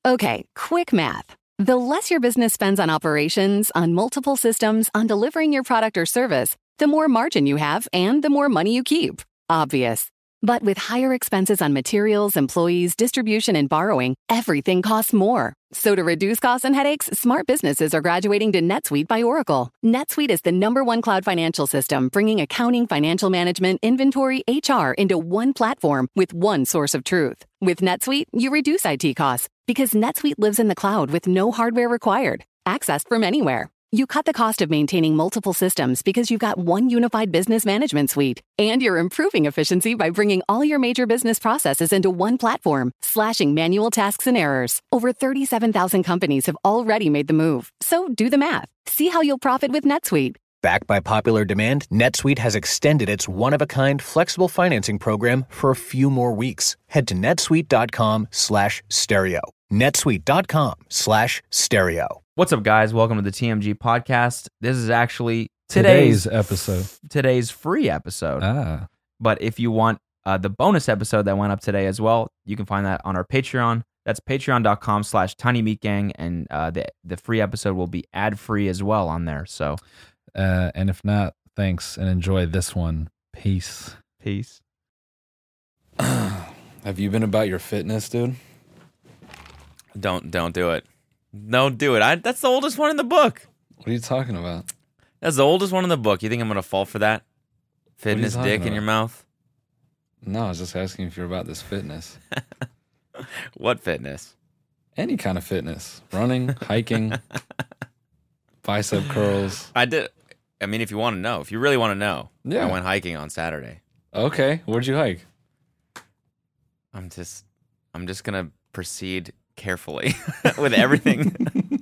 Okay, quick math. The less your business spends on operations, on multiple systems, on delivering your product or service, the more margin you have and the more money you keep. Obvious. But with higher expenses on materials, employees, distribution, and borrowing, everything costs more. So to reduce costs and headaches, smart businesses are graduating to NetSuite by Oracle. NetSuite is the #1 cloud financial system, bringing accounting, financial management, inventory, HR into one platform with one source of truth. With NetSuite, you reduce IT costs because NetSuite lives in the cloud with no hardware required, accessed from anywhere. You cut the cost of maintaining multiple systems because you've got one unified business management suite. And you're improving efficiency by bringing all your major business processes into one platform, slashing manual tasks and errors. Over 37,000 companies have already made the move. So do the math. See how you'll profit with NetSuite. Backed by popular demand, NetSuite has extended its one-of-a-kind flexible financing program for a few more weeks. Head to netsuite.com/stereo. netsuite.com/stereo. What's up, guys? Welcome to the TMG podcast. This is actually Today's episode. Today's free episode. But if you want the bonus episode that went up today as well, you can find that on our Patreon. That's patreon.com/tinymeatgang, and the free episode will be ad-free as well on there. So, and if not, thanks and enjoy this one. Peace. Peace. Have you been about your fitness, dude? Don't do it. Don't do it. That's the oldest one in the book. What are you talking about? That's the oldest one in the book. You think I'm going to fall for that? Fitness dick in your mouth? No, I was just asking if you're about this fitness. What fitness? Any kind of fitness. Running, hiking, bicep curls. I mean, if you want to know. If you really want to know. Yeah. I went hiking on Saturday. Okay. Where'd you hike? I'm just going to proceed carefully with everything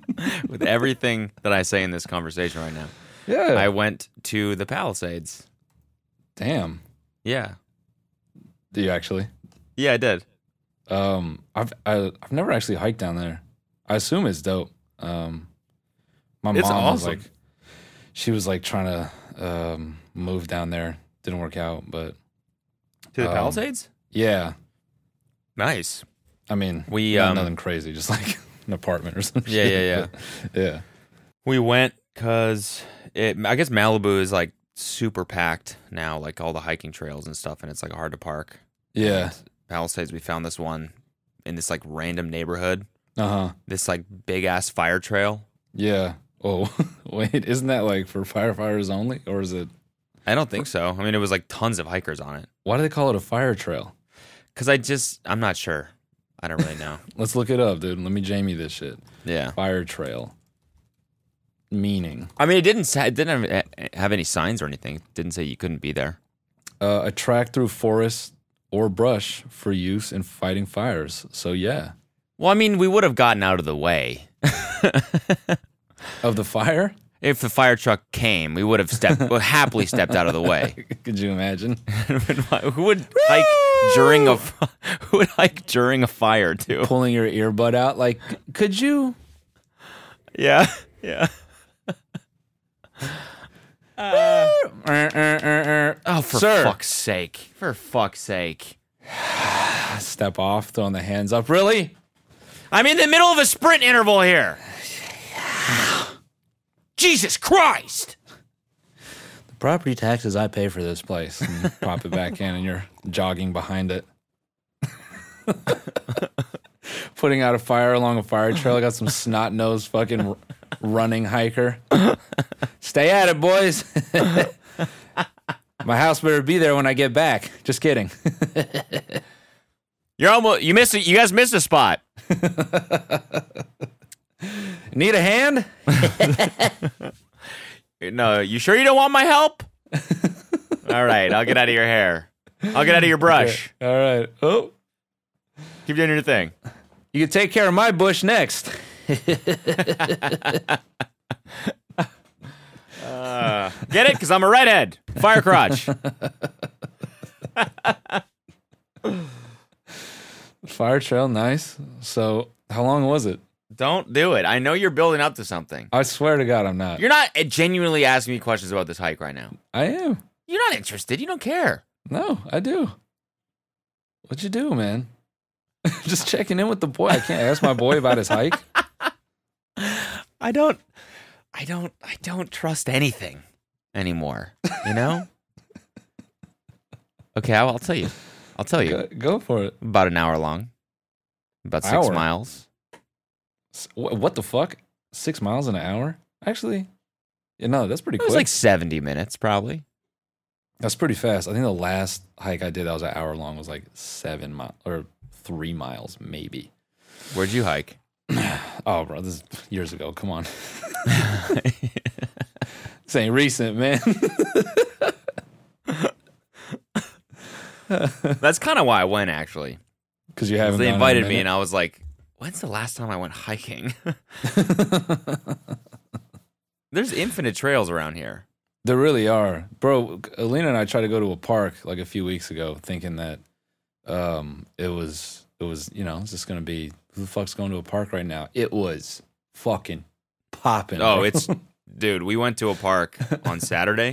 that I say in this conversation right now. Yeah. I went to the Palisades. Damn. Yeah. Do you actually? Yeah, I did. I've never actually hiked down there. I assume it's dope. My mom awesome. was trying to move down there. Didn't work out, but To the Palisades? Yeah. Nice. I mean, we nothing crazy, just like an apartment or something. Yeah. Yeah. We went because I guess Malibu is like super packed now, like all the hiking trails and stuff, and it's like hard to park. Yeah. And Palisades, we found this one in this like random neighborhood. Uh-huh. This like big ass fire trail. Yeah. Oh, wait, isn't that like for firefighters only, or is it? I don't think so. I mean, it was like tons of hikers on it. Why do they call it a fire trail? Because I'm not sure. I don't really know. Let's look it up, dude. Let me Jamie this shit. Yeah. Fire trail. Meaning. I mean, it didn't have any signs or anything. It didn't say you couldn't be there. A track through forest or brush for use in fighting fires. So, yeah. Well, I mean, we would have gotten out of the way. Of the fire? If the fire truck came, we would have happily stepped out of the way. Could you imagine? Who would hike during a fire too? Pulling your earbud out, like, could you? Yeah. Oh, for fuck's sake! For fuck's sake! Step off, throwing the hands up. Really? I'm in the middle of a sprint interval here. Jesus Christ! The property taxes I pay for this place. And you pop it back in and you're jogging behind it. Putting out a fire along a fire trail. I got some snot-nosed fucking running hiker. Stay at it, boys. My house better be there when I get back. Just kidding. You missed it. You guys missed a spot. Need a hand? No, you sure you don't want my help? All right, I'll get out of your hair. I'll get out of your brush. Okay. All right. Oh. Keep doing your thing. You can take care of my bush next. Get it? Because I'm a redhead. Fire crotch. Fire trail, nice. So, how long was it? Don't do it. I know you're building up to something. I swear to God, I'm not. You're not genuinely asking me questions about this hike right now. I am. You're not interested. You don't care. No, I do. What'd you do, man? Just checking in with the boy. I can't ask my boy about his hike. I don't trust anything anymore, you know? Okay, I'll tell you. Go for it. About an hour long. About 6 miles. What the fuck? 6 miles in an hour? Actually, that's pretty quick. It was like 70 minutes, probably. That's pretty fast. I think the last hike I did that was an hour long was like 7 miles or 3 miles, maybe. Where'd you hike? Oh, bro, this is years ago. Come on. This ain't recent, man. That's kind of why I went, actually. Because you haven't. They invited me, and I was like, "When's the last time I went hiking?" There's infinite trails around here. There really are, bro. Alina and I tried to go to a park like a few weeks ago, thinking that it was it's just gonna be, who the fuck's going to a park right now? It was fucking popping. Oh, bro. Dude, we went to a park on Saturday.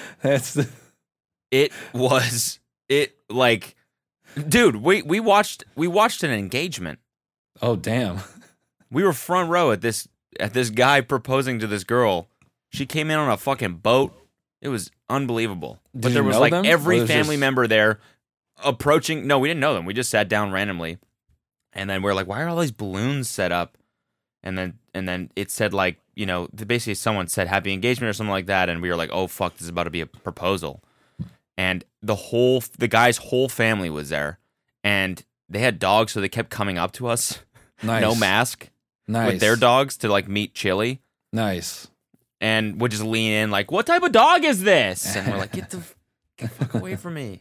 Dude, we watched an engagement. Oh, damn. We were front row at this guy proposing to this girl. She came in on a fucking boat. It was unbelievable. But there was like them? every family member there approaching. No, we didn't know them. We just sat down randomly. And then we're like, why are all these balloons set up? And then it said like, basically someone said happy engagement or something like that. And we were like, oh fuck, this is about to be a proposal. And the guy's whole family was there. And they had dogs, so they kept coming up to us. Nice. No mask. Nice. With their dogs to like meet Chili. Nice. And would just lean in like, what type of dog is this? And we're like, get the fuck away from me.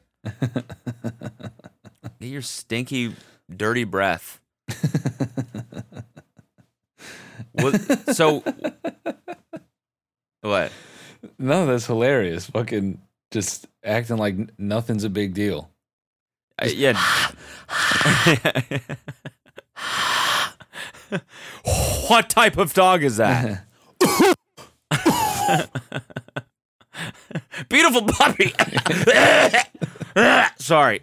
Get your stinky, dirty breath. So, what? No, that's hilarious. Fucking just acting like nothing's a big deal. Yeah. What type of dog is that? Beautiful puppy. Sorry.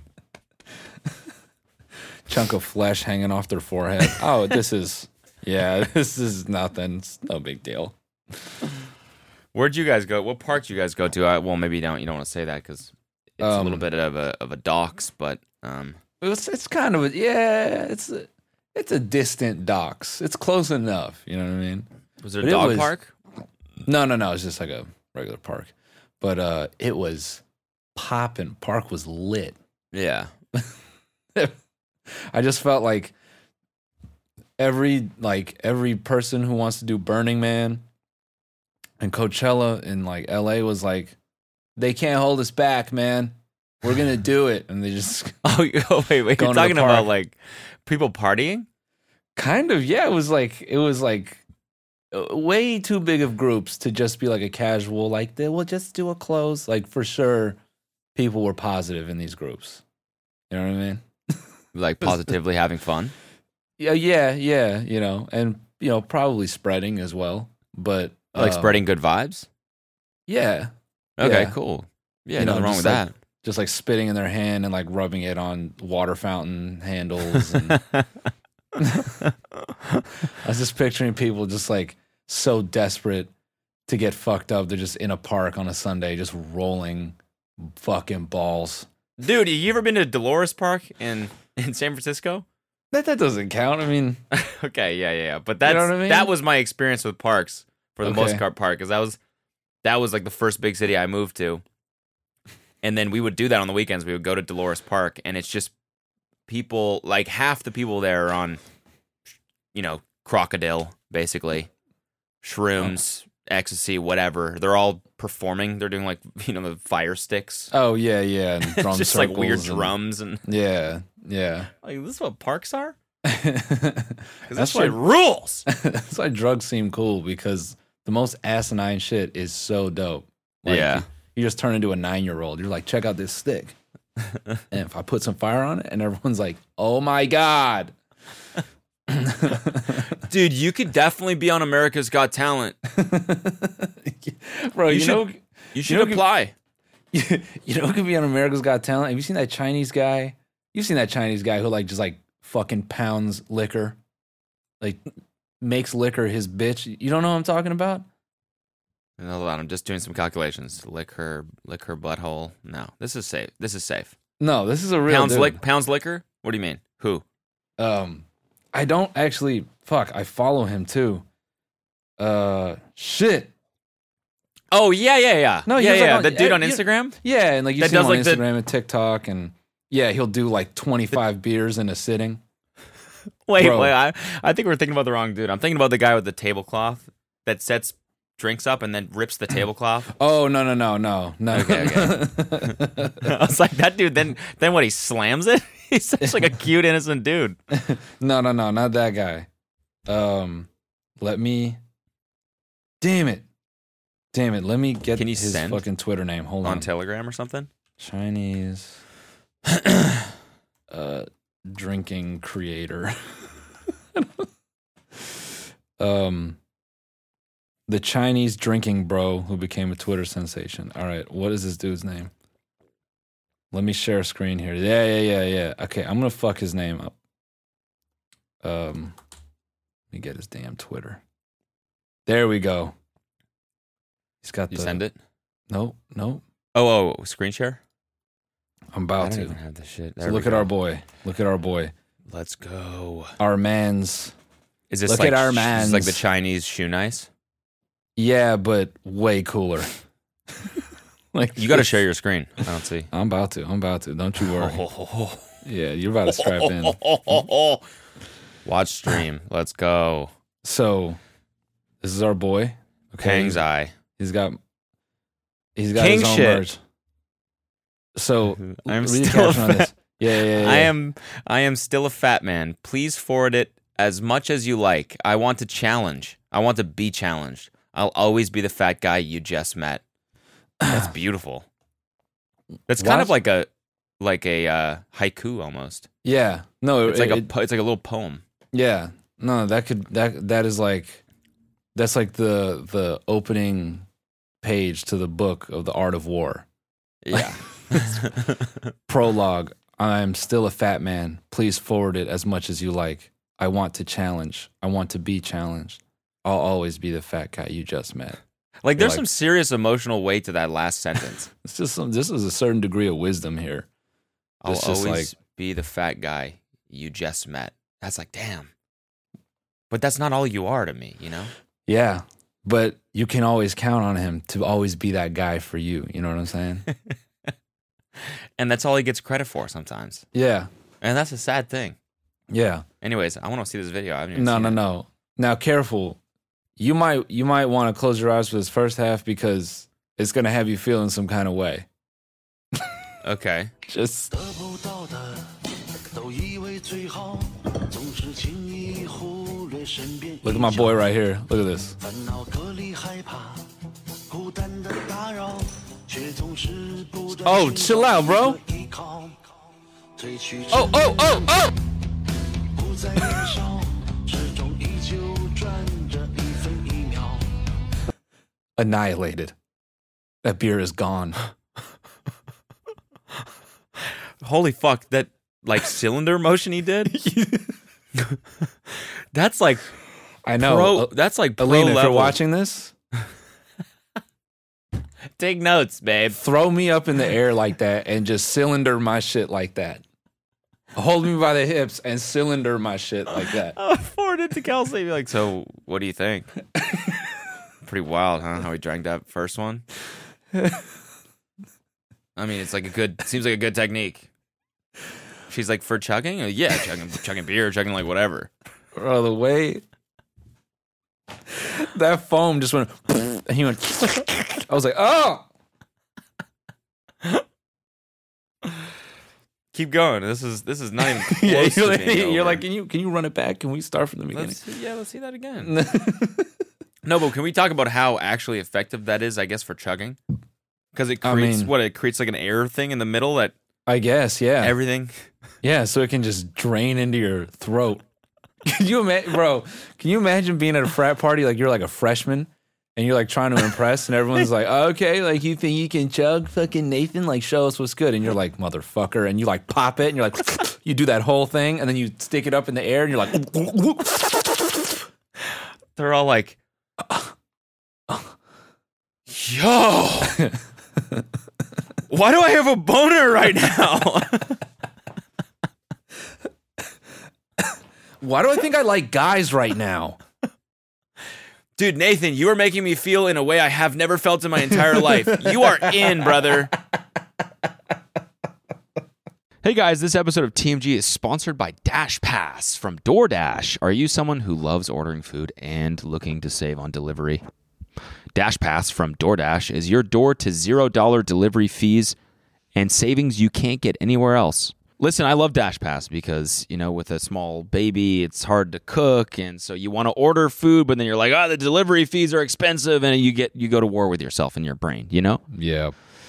Chunk of flesh hanging off their forehead. Oh, this is nothing. It's no big deal. Where'd you guys go? What park did you guys go to? Well, maybe you don't want to say that because it's a little bit of a docks, but it's kind of it's a distant docks. It's close enough. You know what I mean? Was there a dog park? No. It's just like a regular park. But it was popping. Park was lit. Yeah. I just felt like every person who wants to do Burning Man and Coachella in like LA was like, they can't hold us back, man. We're gonna do it. And they just wait, you're talking about like people partying? Kind of, yeah. It was like way too big of groups to just be like a casual, like they will just do a close. Like for sure, people were positive in these groups. You know what I mean? Like positively having fun? Yeah. And probably spreading as well. But like spreading good vibes? Yeah. Okay, yeah. Cool. Yeah, nothing wrong with that. Just like spitting in their hand and like rubbing it on water fountain handles. And I was just picturing people just like so desperate to get fucked up. They're just in a park on a Sunday, just rolling fucking balls. Dude, you ever been to Dolores Park in San Francisco? That doesn't count. I mean, okay, yeah. But that's, what I mean? That was my experience with parks for the most part. Because that was like the first big city I moved to, and then we would do that on the weekends. We would go to Dolores Park, and it's just people. Like half the people there are on, crocodile, basically, shrooms, ecstasy, whatever. They're all performing. They're doing like the fire sticks. Oh yeah, and drum just like weird drums and yeah. Like this is what parks are. That's why rules. That's why drugs seem cool, because the most asinine shit is so dope. Like, yeah, you just turn into a 9-year-old. You're like, check out this stick, and if I put some fire on it, and everyone's like, oh my god. Dude, you could definitely be on America's Got Talent. Bro, you should apply. You know who could be on America's Got Talent? Have you seen that Chinese guy? You've seen that Chinese guy who like just like fucking pounds liquor. Like, makes liquor his bitch. You don't know what I'm talking about? Hold on, I'm just doing some calculations. Lick her butthole. No, this is safe. No, this is a real dude. Pounds liquor? What do you mean? Who? I don't actually. Fuck, I follow him too. Shit. Oh yeah. No, yeah. The dude on Instagram. Yeah, and like you that see him does on like Instagram and TikTok, and yeah, he'll do like 25 beers in a sitting. Wait. I think we're thinking about the wrong dude. I'm thinking about the guy with the tablecloth that sets drinks up and then rips the tablecloth. Oh no. Okay. I was like, that dude. Then what? He slams it. He's such like a cute, innocent dude. No, not that guy. Let me. Damn it. Let me get his fucking Twitter name. Hold on. On Telegram or something? Chinese drinking creator. The Chinese drinking bro who became a Twitter sensation. All right, what is this dude's name? Let me share a screen here. Yeah. Okay, I'm gonna fuck his name up. Let me get his damn Twitter. There we go. He's got You send it? Nope. Oh, screen share? I'm about to. I don't even have the shit. So look at our boy. Let's go. Our man's. Is this look like at our man's. Like the Chinese shoe nice? Yeah, but way cooler. Like you got to share your screen. I don't see. I'm about to. Don't you worry. Yeah, you're about to strap in. Watch stream. Let's go. So, this is our boy. Okay. Kang's eye. He's got King his own shit. merch. So I'm read the still caption on this. Yeah. I am still a fat man. Please forward it as much as you like. I want to challenge. I want to be challenged. I'll always be the fat guy you just met. That's beautiful. That's kind of like a haiku almost. Yeah. No, it's like a little poem. Yeah. No, that is like that's like the opening page to the book of the Art of War. Yeah. Prologue. I'm still a fat man. Please forward it as much as you like. I want to challenge. I want to be challenged. I'll always be the fat guy you just met. Like, there's some serious emotional weight to that last sentence. It's just this is a certain degree of wisdom here. I'll always be the fat guy you just met. That's like, damn. But that's not all you are to me, you know? Yeah, but you can always count on him to always be that guy for you. You know what I'm saying? And that's all he gets credit for sometimes. Yeah. And that's a sad thing. Yeah. Anyways, I want to see this video. I haven't even seen it. No. Now, careful. You might want to close your eyes for this first half because it's going to have you feeling some kind of way. Okay. Just. Look at my boy right here. Look at this. Oh, chill out, bro. Oh. Annihilated. That beer is gone. Holy fuck, that like cylinder motion he did? That's like I know. That's like pro Alina, level. if you're watching this, take notes, babe. Throw me up in the air like that and just cylinder my shit like that. Hold me by the hips and cylinder my shit like that. I'll forward it to Kelsey. Be like, so what do you think? Pretty wild, huh? How he drank that first one. I mean, it's like seems like a good technique. She's like, for chugging? Yeah, chugging beer, chugging like whatever. Bro, the way that foam just went, and he went, I was like, oh. Keep going. This is not even close yeah, to being over. You're like, can you run it back? Can we start from the beginning? Let's see that again. No, but can we talk about how actually effective that is, I guess, for chugging? Because it creates it creates like an air thing in the middle that I guess, yeah. Everything. Yeah, so it can just drain into your throat. Can you imagine, bro? Can you imagine being at a frat party like you're like a freshman and you're like trying to impress, and everyone's like, oh, okay, like you think you can chug, fucking Nathan? Like, show us what's good. And you're like, motherfucker, and you like pop it, and you're like, you do that whole thing, and then you stick it up in the air, and you're like, they're all like, yo, why do I have a boner right now? Why do I think I like guys right now? Dude, Nathan, you are making me feel in a way I have never felt in my entire life. You are in, brother. Hey guys, this episode of TMG is sponsored by Dash Pass from DoorDash. Are you someone who loves ordering food and looking to save on delivery? Dash Pass from DoorDash is your door to $0 delivery fees and savings you can't get anywhere else. Listen, I love Dash Pass because, you know, with a small baby, it's hard to cook, and so you want to order food, but then you're like, the delivery fees are expensive, and you go to war with yourself and your brain, you know? Yeah.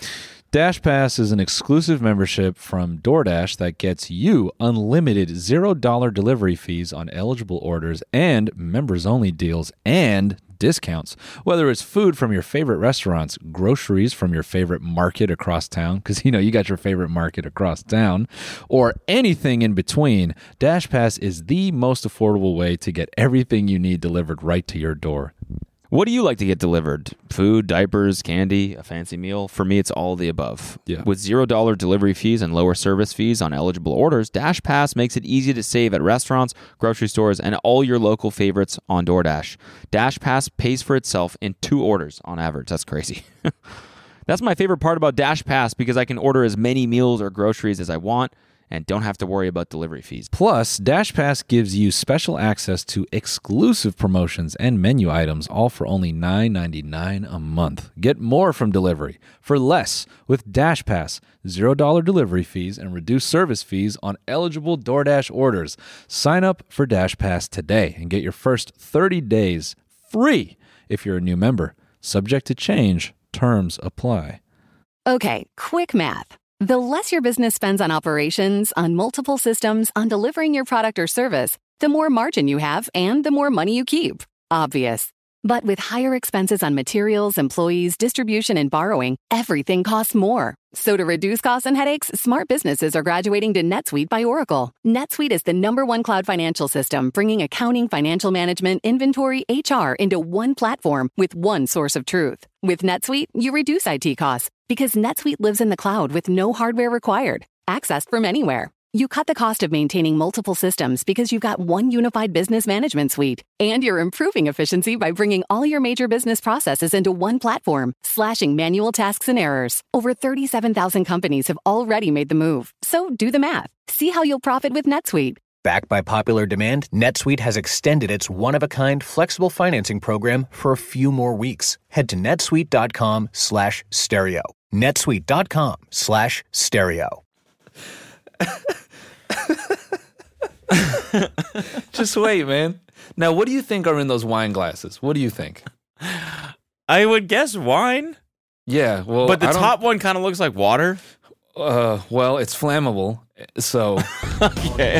Dash Pass is an exclusive membership from DoorDash that gets you unlimited $0 delivery fees on eligible orders and members-only deals and discounts. Whether it's food from your favorite restaurants, groceries from your favorite market across town, because, you know, you got your favorite market across town, or anything in between, Dash Pass is the most affordable way to get everything you need delivered right to your door. What do you like to get delivered? Food, diapers, candy, a fancy meal? For me, it's all the above. Yeah. With $0 delivery fees and lower service fees on eligible orders, Dash Pass makes it easy to save at restaurants, grocery stores, and all your local favorites on DoorDash. Dash Pass pays for itself in 2 orders on average. That's crazy. That's my favorite part about Dash Pass because I can order as many meals or groceries as I want and don't have to worry about delivery fees. Plus, Dash Pass gives you special access to exclusive promotions and menu items, all for only $9.99 a month. Get more from delivery for less with Dash Pass, $0 delivery fees, and reduced service fees on eligible DoorDash orders. Sign up for Dash Pass today and get your first 30 days free if you're a new member. Subject to change. Terms apply. Okay, quick math. The less your business spends on operations, on multiple systems, on delivering your product or service, the more margin you have and the more money you keep. Obvious. But with higher expenses on materials, employees, distribution, and borrowing, everything costs more. So to reduce costs and headaches, smart businesses are graduating to NetSuite by Oracle. NetSuite is the #1 cloud financial system, bringing accounting, financial management, inventory, HR into one platform with one source of truth. With NetSuite, you reduce IT costs because NetSuite lives in the cloud with no hardware required, accessed from anywhere. You cut the cost of maintaining multiple systems because you've got one unified business management suite. And you're improving efficiency by bringing all your major business processes into one platform, slashing manual tasks and errors. Over 37,000 companies have already made the move. So do the math. See how you'll profit with NetSuite. Backed by popular demand, NetSuite has extended its one-of-a-kind flexible financing program for a few more weeks. Head to netsuite.com/stereo. netsuite.com/stereo. Just wait, man. Now, what do you think are in those wine glasses? What do you think? I would guess wine. Yeah, well, but the top one kind of looks like water. Well, it's flammable, so okay.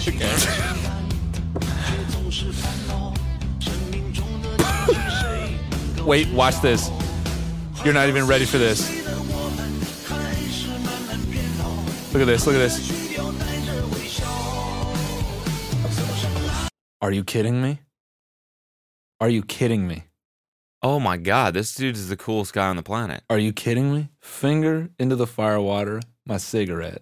Wait, watch this. You're not even ready for this. Look at this. Look at this. Are you kidding me? Are you kidding me? Oh my God, this dude is the coolest guy on the planet. Are you kidding me? Finger into the firewater, my cigarette.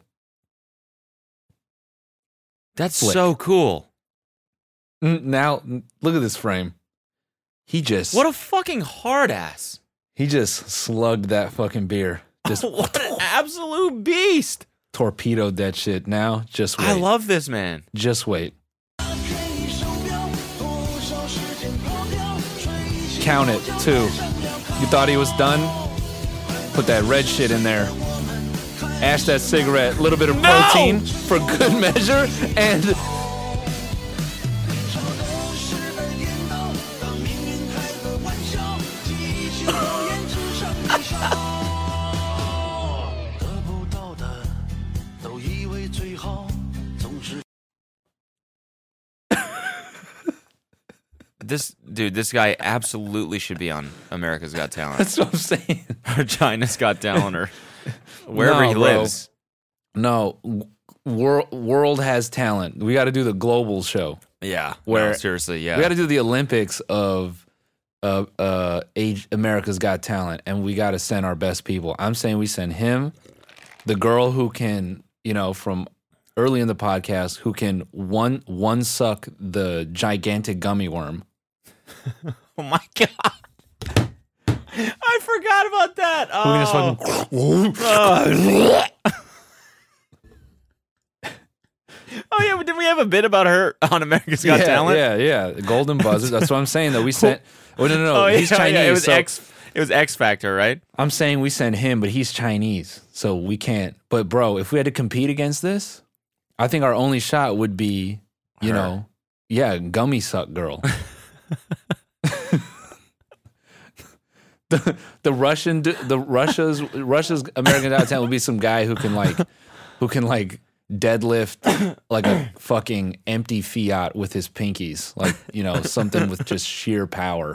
That's Flick. so cool. Now, look at this frame. What a fucking hard ass. He just slugged that fucking beer. Just what an absolute beast. Torpedoed that shit. Now, just wait. I love this man. Just wait. Count it, 2. You thought he was done? Put that red shit in there. Ash that cigarette. A little bit of protein for good measure. And This guy absolutely should be on America's Got Talent. That's what I'm saying. Or China's Got Talent, or wherever he lives. No, world has talent. We got to do the global show. Yeah. Where seriously, yeah. We got to do the Olympics of America's Got Talent, and we got to send our best people. I'm saying we send him, the girl who can, from early in the podcast, who can one suck the gigantic gummy worm. Oh my God. I forgot about that. Who can just fucking Oh yeah, did we have a bit about her on America's Got Talent? Yeah. The golden buzzer. That's what I'm saying. That we sent. Oh no. He's Chinese. Yeah, it was so X Factor, right? I'm saying we sent him, but he's Chinese, so we can't. But bro, if we had to compete against this, I think our only shot would be, gummy suck girl. Russia's American Got Talent would be some guy who can deadlift like a fucking empty Fiat with his pinkies, something with just sheer power.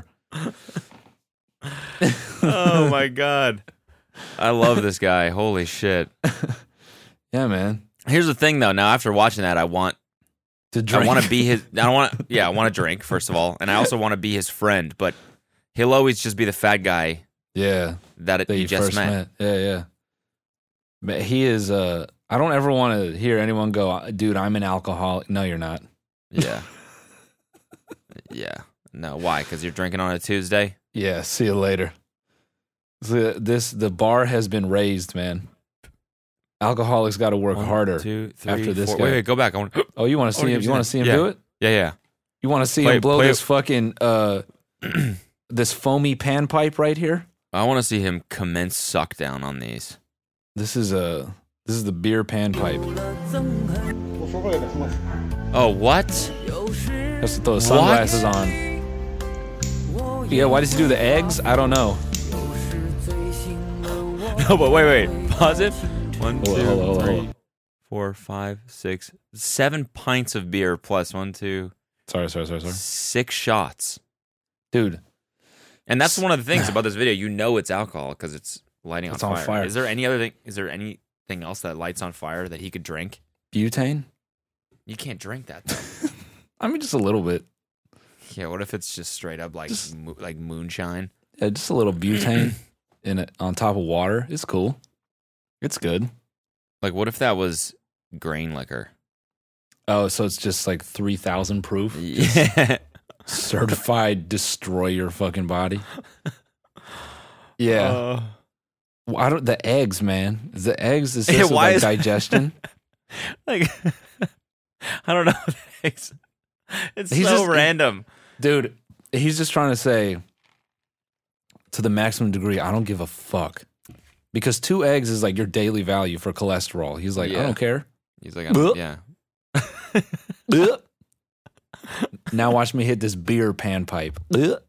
Oh my God, I love this guy. Holy shit. Yeah, man. Here's the thing though. Now after watching that, I want to drink. I want to be his. I want to drink first of all, and I also want to be his friend. But he'll always just be the fat guy. Yeah, that you just met. Yeah. But he is. I don't ever want to hear anyone go, dude, I'm an alcoholic. No, you're not. Yeah. Yeah. No, why? Because you're drinking on a Tuesday? Yeah, see you later. The bar has been raised, man. Alcoholics got to work harder. 2, 3, after this 4. guy. Wait, go back. Oh, you want to see him? You want to see him do it? Yeah. You want to see him blow this fucking this foamy panpipe right here? I want to see him commence suck down on these. This is the beer panpipe. Oh, what? Has to throw the sunglasses on. Yeah, why does he do the eggs? I don't know. No, but wait. Pause it. 1, 2, hold 3, on. 4, 5, 6, 7 pints of beer plus 1, 2. Sorry. 6 shots, dude. And that's one of the things about this video. It's alcohol because it's lighting on fire. Is there any other thing? Is there anything else that lights on fire that he could drink? Butane? You can't drink that though. I mean, just a little bit. Yeah. What if it's just straight up like moonshine? Yeah, just a little butane in it on top of water. It's cool. It's good. Like, what if that was grain liquor? Oh, so it's just like 3,000 proof? Yeah. Certified destroy your fucking body. Yeah. The eggs, man. The eggs is just like digestion. Like, I don't know. It's so random. Dude, he's just trying to say to the maximum degree, I don't give a fuck. Because 2 eggs is like your daily value for cholesterol. He's like, I don't care. He's like, yeah. Now watch me hit this beer panpipe.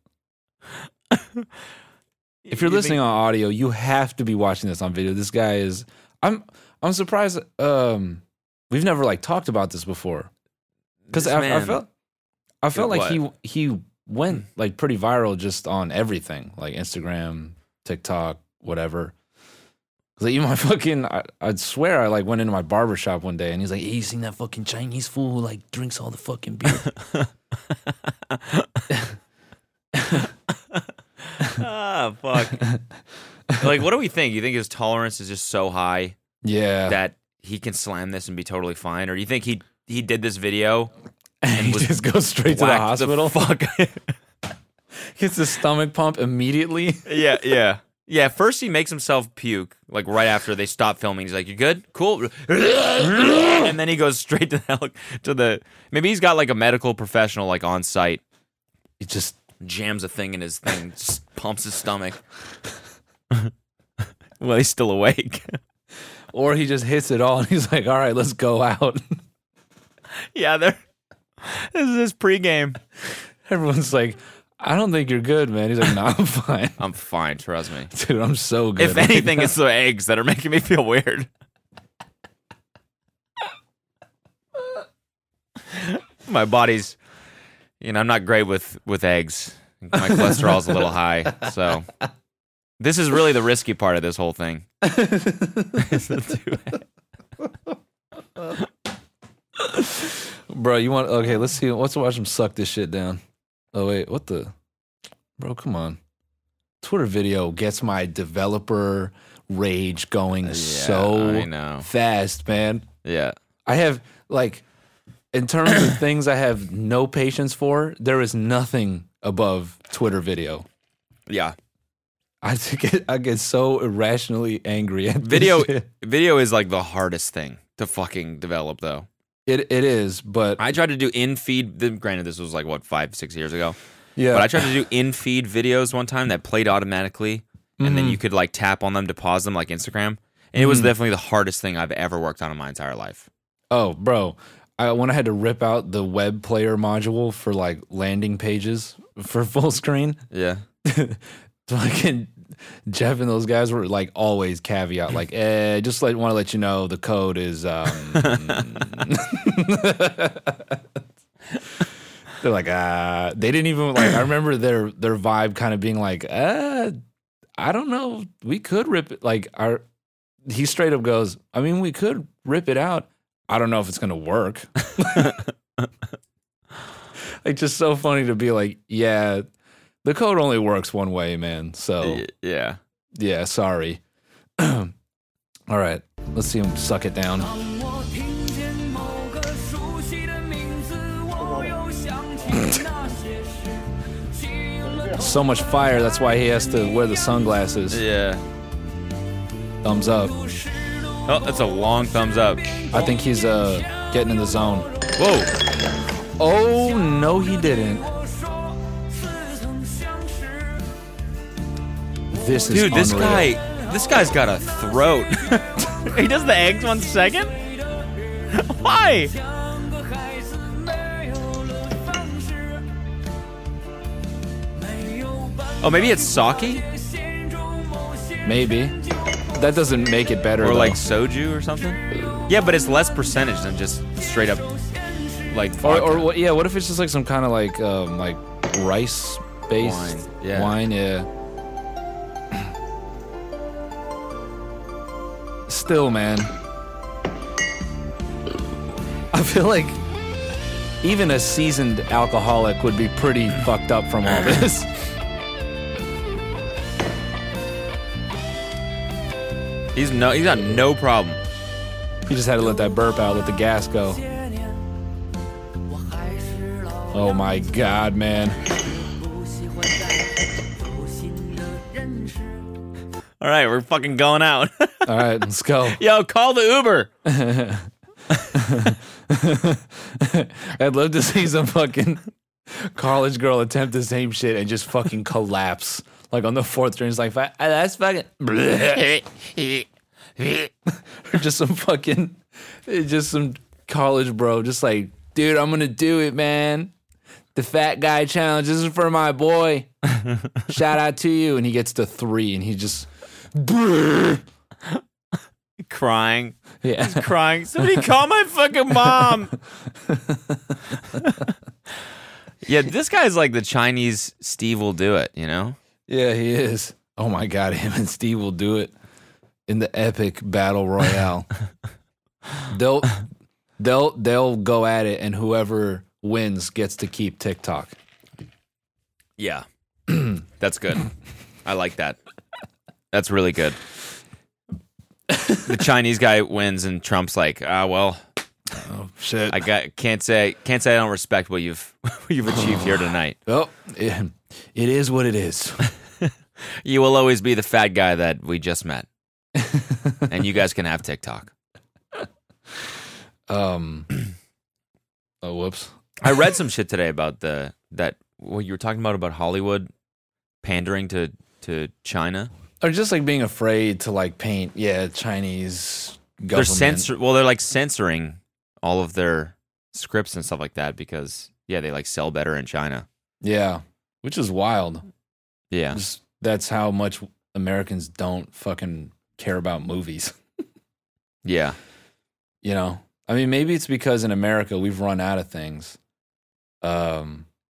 If you're listening on audio, you have to be watching this on video. This guy is. I'm surprised. We've never talked about this before. Because I felt like he went pretty viral just on everything, like Instagram, TikTok, whatever. Like even my fucking, I'd swear I went into my barbershop one day and he's like, hey, you seen that fucking Chinese fool who drinks all the fucking beer? Fuck. What do we think? You think his tolerance is just so high? Yeah. That he can slam this and be totally fine? Or do you think he did this video and he just goes straight to the hospital? Fuck. Gets the stomach pump immediately? Yeah. Yeah, first he makes himself puke, right after they stop filming. He's like, you good? Cool. And then he goes straight to the maybe he's got a medical professional on site. He just jams a thing in his thing, just pumps his stomach. Well, he's still awake. Or he just hits it all and he's like, all right, let's go out. Yeah, this is his pregame. Everyone's like, I don't think you're good, man. He's like, no, I'm fine. I'm fine, trust me. Dude, I'm so good. If anything, it's the eggs that are making me feel weird. My body's I'm not great with eggs. My cholesterol's a little high, so this is really the risky part of this whole thing. Bro, you want? Okay, let's see. Let's watch him suck this shit down. Oh wait, what the? Bro, come on. Twitter video gets my developer rage going so fast, man. Yeah, I have in terms of things I have no patience for, there is nothing above Twitter video. Yeah. I get so irrationally angry at video. This shit. Video is like the hardest thing to fucking develop, though. It is, but I tried to do in-feed. Granted, this was 5-6 years ago. Yeah, but I tried to do in-feed videos one time that played automatically, and then you could tap on them to pause them like Instagram. And it was definitely the hardest thing I've ever worked on in my entire life. Oh, bro. When I had to rip out the web player module for landing pages for full screen. Yeah. Fucking Jeff and those guys were always caveat, just want to let you know the code is they're they didn't even I remember their vibe kind of being I don't know, we could rip it he straight up goes, I mean, we could rip it out. I don't know if it's gonna work. Just so funny to be yeah, the code only works one way, man. So yeah, sorry. All right, let's see him suck it down. So much fire, that's why he has to wear the sunglasses. Yeah. Thumbs up. Oh, that's a long thumbs up. I think he's getting in the zone. Whoa. Oh, no, he didn't. This is Dude, this unreal. this guy's got a throat. He does the eggs 1 second? Why? Oh, maybe it's sake? Maybe. That doesn't make it better, Or though. soju or something? Yeah, but it's less percentage than just straight up vodka. Or what? Yeah, what if it's just some kind of rice based Wine, yeah. Wine, yeah. Still, man, I feel like even a seasoned alcoholic would be pretty fucked up from all this. He's got no problem. He just had to let that burp out, let the gas go. Oh my God, man. All right, we're fucking going out. All right, let's go. Yo, call the Uber. I'd love to see some fucking college girl attempt the same shit and just fucking collapse. On the fourth string, it's that's fucking. Or just some college bro, just dude, I'm gonna do it, man. The fat guy challenge. This is for my boy. Shout out to you. And he gets to 3, and he just crying. Yeah, he's crying. Somebody call my fucking mom. Yeah, this guy's like the Chinese Steve will do it. Yeah, he is. Oh my God, him and Steve will do it in the epic battle royale. They'll go at it, and whoever wins gets to keep TikTok. Yeah, that's good. I like that. That's really good. The Chinese guy wins, and Trump's like, well, oh shit, can't say I don't respect what you've achieved here tonight. Well, it is what it is. You will always be the fat guy that we just met, and you guys can have TikTok. Oh, whoops. I read some shit today about what you were talking about Hollywood pandering to China. Or just being afraid to paint, Chinese government. They're censoring all of their scripts and stuff like that because they sell better in China. Yeah, which is wild. Yeah. That's how much Americans don't fucking care about movies. Yeah. I mean, maybe it's because in America we've run out of things.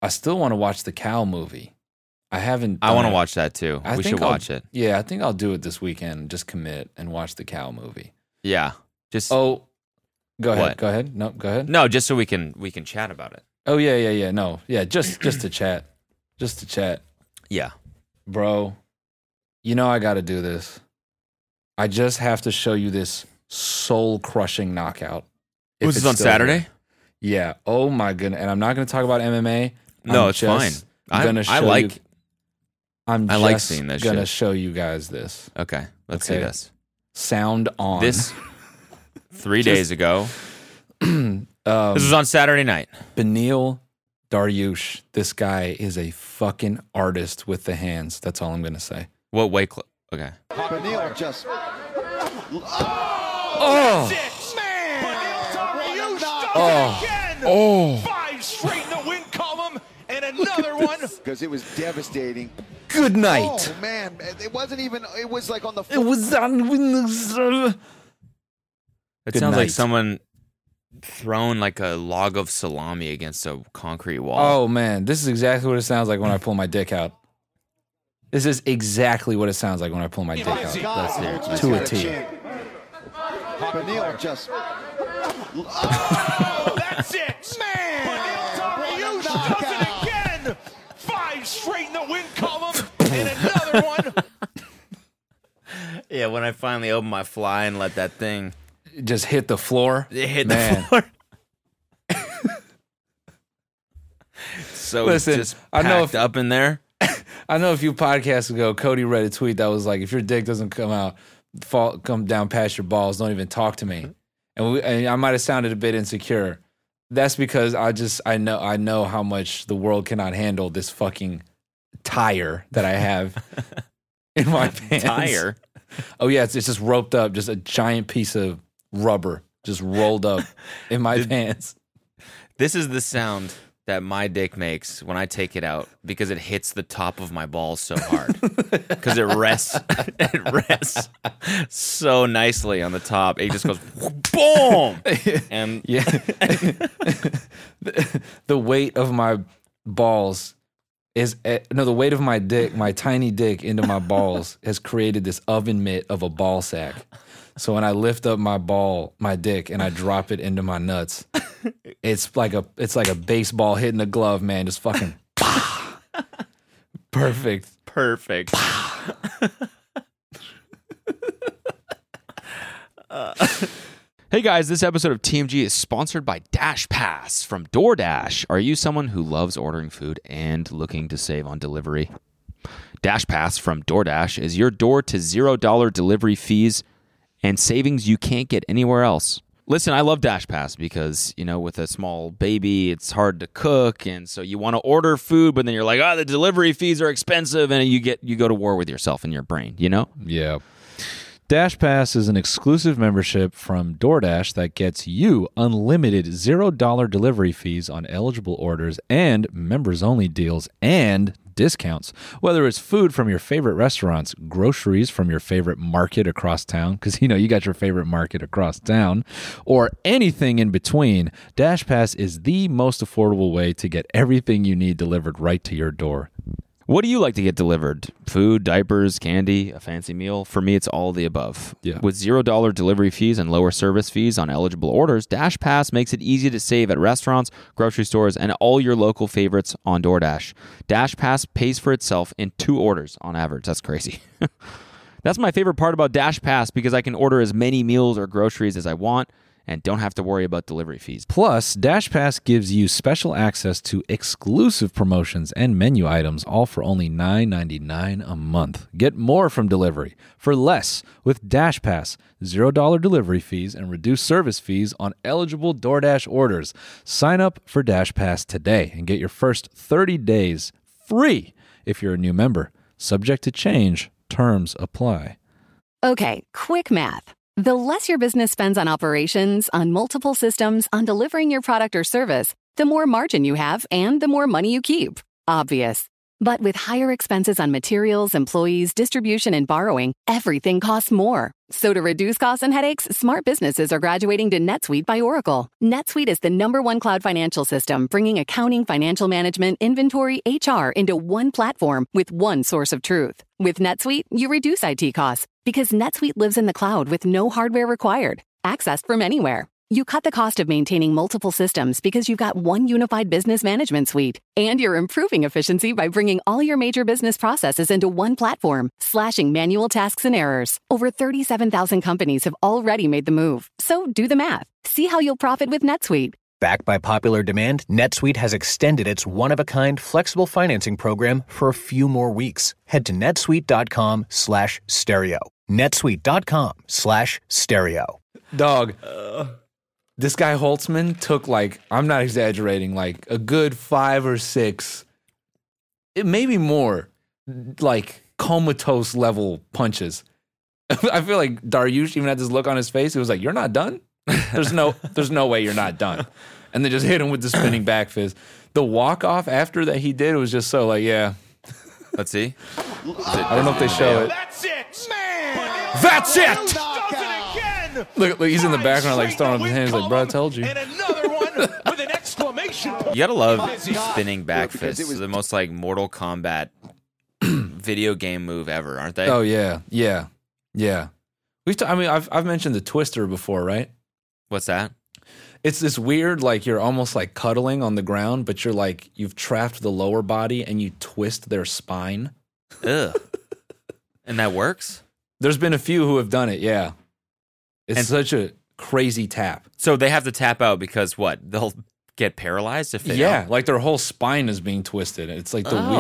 I still want to watch the cow movie. I haven't. I want to watch that too. We should watch it. Yeah, I think I'll do it this weekend. Just commit and watch the cow movie. Yeah. Just. Oh, go ahead. What? Go ahead. No, go ahead. No, just so we can chat about it. Oh yeah. No, yeah. Just to chat. Just to chat. Yeah. Bro, you know I got to do this. I just have to show you this soul-crushing knockout. Was this on Saturday? Here. Yeah. Oh my goodness. And I'm not going to talk about MMA. No, it's fine. I'm like seeing this. Gonna show you guys this. Okay, let's see this. Sound on. This 3 days ago. This was on Saturday night. Beneil Dariush. This guy is a fucking artist with the hands. That's all I'm gonna say. What weight? Okay. Beneil just. Oh. Oh. 5 straight in the win column and another one. Because it was devastating. Good night. Oh, man. It wasn't even, it was like on the It was on. It sounds like someone thrown like a log of salami against a concrete wall. Oh, man. This is exactly what it sounds like when I pull my dick out. This is exactly what it sounds like when I pull my dick out. To a T. Beneil just. Oh, that's it, man! Beneil Dariush does it again. 5 straight in the win column and another one. Yeah, when I finally opened my fly and let that thing just hit the floor. It hit the floor. So listen, just packed up in there. I know a few podcasts ago, Cody read a tweet that was like, "If your dick doesn't come down past your balls, don't even talk to me." And I might have sounded a bit insecure. That's because I know how much the world cannot handle this fucking tire that I have in my pants. Tire? Oh yeah, it's just roped up, just a giant piece of rubber just rolled up in my pants. This is the sound that my dick makes when I take it out because it hits the top of my balls so hard. Because it rests so nicely on the top. It just goes boom. And yeah. The weight of my balls is the weight of my dick, my tiny dick into my balls has created this oven mitt of a ball sack. So when I lift up my dick and I drop it into my nuts, it's like a baseball hitting a glove, man. Just fucking perfect. Hey guys, this episode of TMG is sponsored by Dash Pass from DoorDash. Are you someone who loves ordering food and looking to save on delivery? Dash Pass from DoorDash is your door to $0 delivery fees and savings you can't get anywhere else. Listen, I love Dash Pass because, with a small baby, it's hard to cook, and so you want to order food, but then you're like, the delivery fees are expensive, and you go to war with yourself and your brain, Yeah. Dash Pass is an exclusive membership from DoorDash that gets you unlimited $0 delivery fees on eligible orders and members-only deals and discounts. Whether it's food from your favorite restaurants, groceries from your favorite market across town, because you got your favorite market across town, or anything in between, Dash Pass is the most affordable way to get everything you need delivered right to your door. What do you like to get delivered? Food, diapers, candy, a fancy meal? For me, it's all the above. Yeah. With $0 delivery fees and lower service fees on eligible orders, Dash Pass makes it easy to save at restaurants, grocery stores, and all your local favorites on DoorDash. Dash Pass pays for itself in 2 orders on average. That's crazy. That's my favorite part about Dash Pass because I can order as many meals or groceries as I want and don't have to worry about delivery fees. Plus, Dash Pass gives you special access to exclusive promotions and menu items, all for only $9.99 a month. Get more from delivery for less with Dash Pass, $0 delivery fees, and reduced service fees on eligible DoorDash orders. Sign up for Dash Pass today and get your first 30 days free if you're a new member. Subject to change. Terms apply. Okay, quick math. The less your business spends on operations, on multiple systems, on delivering your product or service, the more margin you have and the more money you keep. Obvious. But with higher expenses on materials, employees, distribution, and borrowing, everything costs more. So to reduce costs and headaches, smart businesses are graduating to NetSuite by Oracle. NetSuite is the #1 cloud financial system, bringing accounting, financial management, inventory, HR into one platform with one source of truth. With NetSuite, you reduce IT costs because NetSuite lives in the cloud with no hardware required, accessed from anywhere. You cut the cost of maintaining multiple systems because you've got one unified business management suite. And you're improving efficiency by bringing all your major business processes into one platform, slashing manual tasks and errors. Over 37,000 companies have already made the move. So do the math. See how you'll profit with NetSuite. Backed by popular demand, NetSuite has extended its one-of-a-kind flexible financing program for a few more weeks. Head to netsuite.com/stereo. netsuite.com/stereo. Dog. This guy Holtzman took, like, I'm not exaggerating, like a good 5 or 6, it maybe more, like comatose level punches. I feel like Dariush even had this look on his face. It was like, "You're not done? There's no way you're not done." And they just hit him with the spinning back fist. The walk-off after that he did, it was just so like, yeah. Let's see. I don't know if they show it. That's it, man. That's it! Does it again. Look, he's in the background, like, throwing up his hands, like, "Bro, I told you." And another one with an exclamation point. You gotta love spinning back fists. They're the most like Mortal Kombat video game move ever, aren't they? Oh yeah. I've mentioned the Twister before, right? What's that? It's this weird, like, you're almost like cuddling on the ground, but you're like, you've trapped the lower body and you twist their spine. Ugh. And that works? There's been a few who have done it, yeah. It's such a crazy tap. So they have to tap out because what? They'll get paralyzed if they don't? Like their whole spine is being twisted. It's like the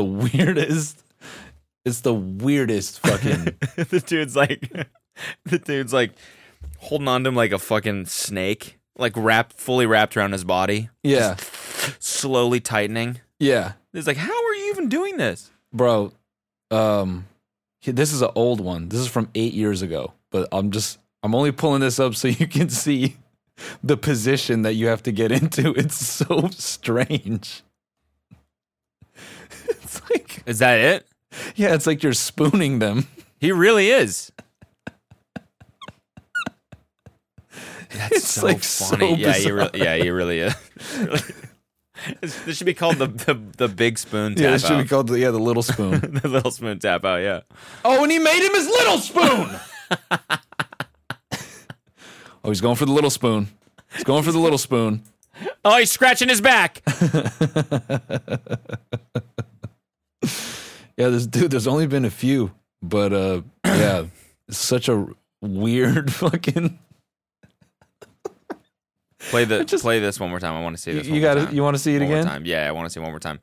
weirdest fucking the dude's like holding on to him like a fucking snake, like fully wrapped around his body. Yeah. Just slowly tightening. Yeah. It's like, how are you even doing this? Bro, this is an old one. This is from 8 years ago, but I'm only pulling this up so you can see the position that you have to get into. It's so strange. It's like, is that it? Yeah, it's like you're spooning them. He really is. That's It's so like funny. so He really is. This should be called the big spoon tap out. Yeah, it should be called the little spoon. The little spoon tap out, yeah. Oh, and he made him his little spoon. Oh, he's going for the little spoon. He's going for the little spoon. Oh, he's scratching his back. Yeah, there's only been a few, but yeah, it's such a weird fucking. Play this one more time. I want to see this. You got it. You want to see it one again? More time. Yeah, I want to see it one more time.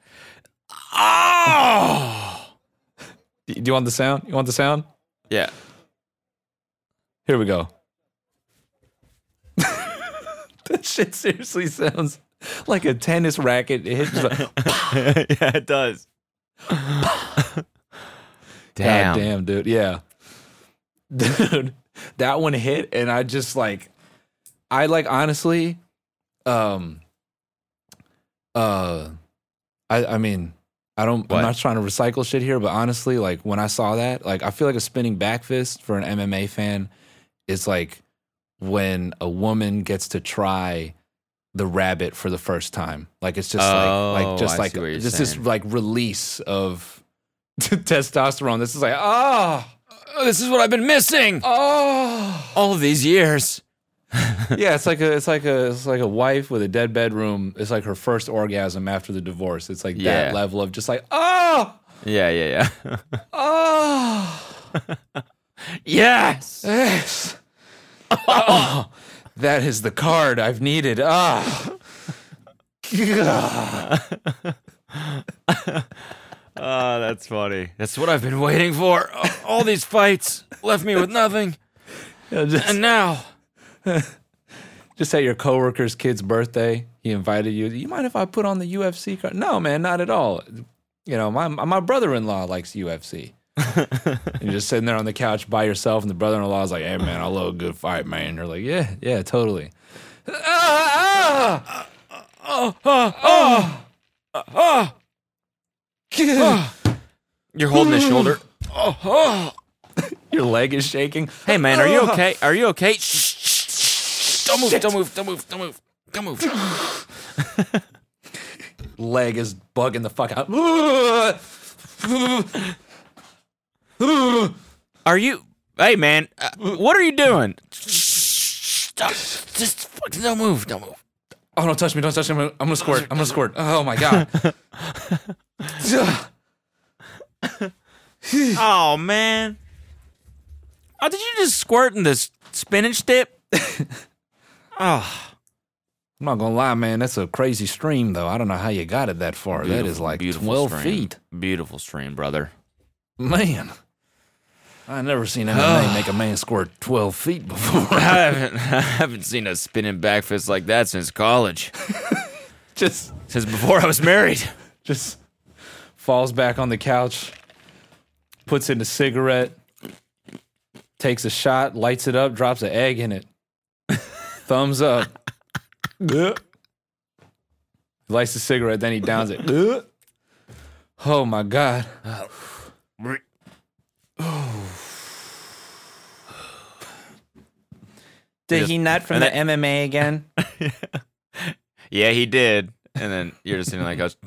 Oh! Do you want the sound? You want the sound? Yeah. Here we go. That shit seriously sounds like a tennis racket. It hits like, yeah, it does. Damn, dude. Yeah. Dude, that one hit, and I just like, honestly, I mean, I'm not trying to recycle shit here, but honestly, like, when I saw that, like, I feel like a spinning back fist for an MMA fan is like when a woman gets to try the rabbit for the first time. Like, it's just this like release of testosterone. This is like, this is what I've been missing. All of these years. Yeah, it's like a wife with a dead bedroom. It's like her first orgasm after the divorce. It's like that level of just like, Yeah. Yes. Oh, that is the card I've needed. God. Oh, that's funny. That's what I've been waiting for. All these fights left me with nothing. And now. Just at your coworker's kid's birthday, he invited you. You mind if I put on the UFC card? No, man, not at all. You know, my brother-in-law likes UFC. And you're just sitting there on the couch by yourself, and the brother-in-law is like, "Hey, man, I love a good fight, man." And you're like, "Yeah, totally." You're holding his shoulder. Your leg is shaking. Hey, man, are you okay? Are you okay? Shh. Don't move, don't move, don't move, don't move, don't move. Leg is bugging the fuck out. Are you... Hey, man, what are you doing? Stop. Just fucking don't move, don't move. Oh, don't touch me, don't touch me. I'm gonna squirt. I'm gonna squirt. Oh, my God. Oh, man. Oh, did you just squirt in this spinach dip? Oh. I'm not gonna lie, man. That's a crazy stream, though. I don't know how you got it that far. That is like 12 stream. feet. Beautiful stream, brother. Man. I never seen MMA make a man squirt 12 feet before. I haven't seen a spinning back fist like that since college. Just since before I was married. Just falls back on the couch, puts in a cigarette, takes a shot, lights it up, drops an egg in it. Thumbs up. Lights the cigarette, then he downs it. Oh my God. Did he nut from the MMA again? Yeah, he did. And then you're just sitting like, goes.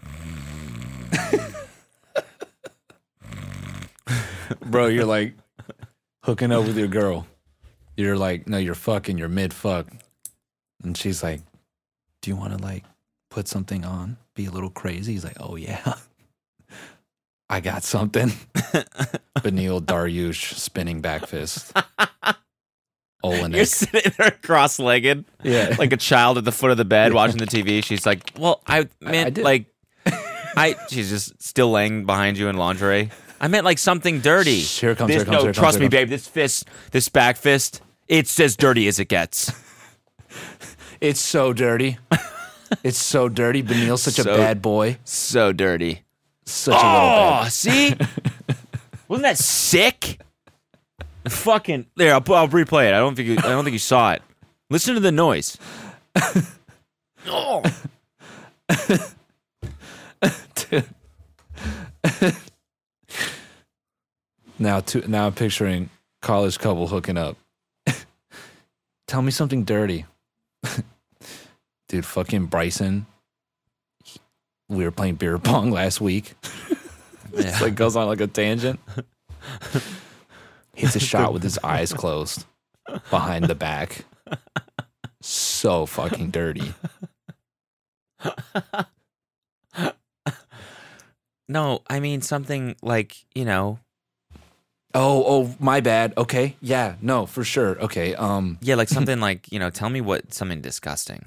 Bro, you're like hooking up with your girl. You're like, no, you're fucking, you're mid-fuck. And she's like, do you want to like put something on? Be a little crazy? He's like, oh yeah. I got something. Beneil Dariush spinning back fist. Olenek. You're sitting there cross-legged, yeah, like a child at the foot of the bed watching the TV. She's like, well, I meant like, she's just still laying behind you in lingerie. I meant like something dirty. Here comes, here comes, here comes. Trust me, babe, this back fist, it's as dirty as it gets. It's so dirty. It's so dirty. Beneil's such a bad boy. So dirty. Such a little bad. Oh, see? Wasn't that sick? Fucking there, I'll replay it. I don't think you saw it. Listen to the noise. Oh. Now I'm picturing college couple hooking up. Tell me something dirty. Dude, fucking Bryson. We were playing beer pong last week. It's like goes on like a tangent. Hits a shot with his eyes closed behind the back. So fucking dirty. No, I mean something like, you know. Oh, my bad. Okay. Yeah, no, for sure. Okay. Yeah, like something like, you know, tell me something disgusting.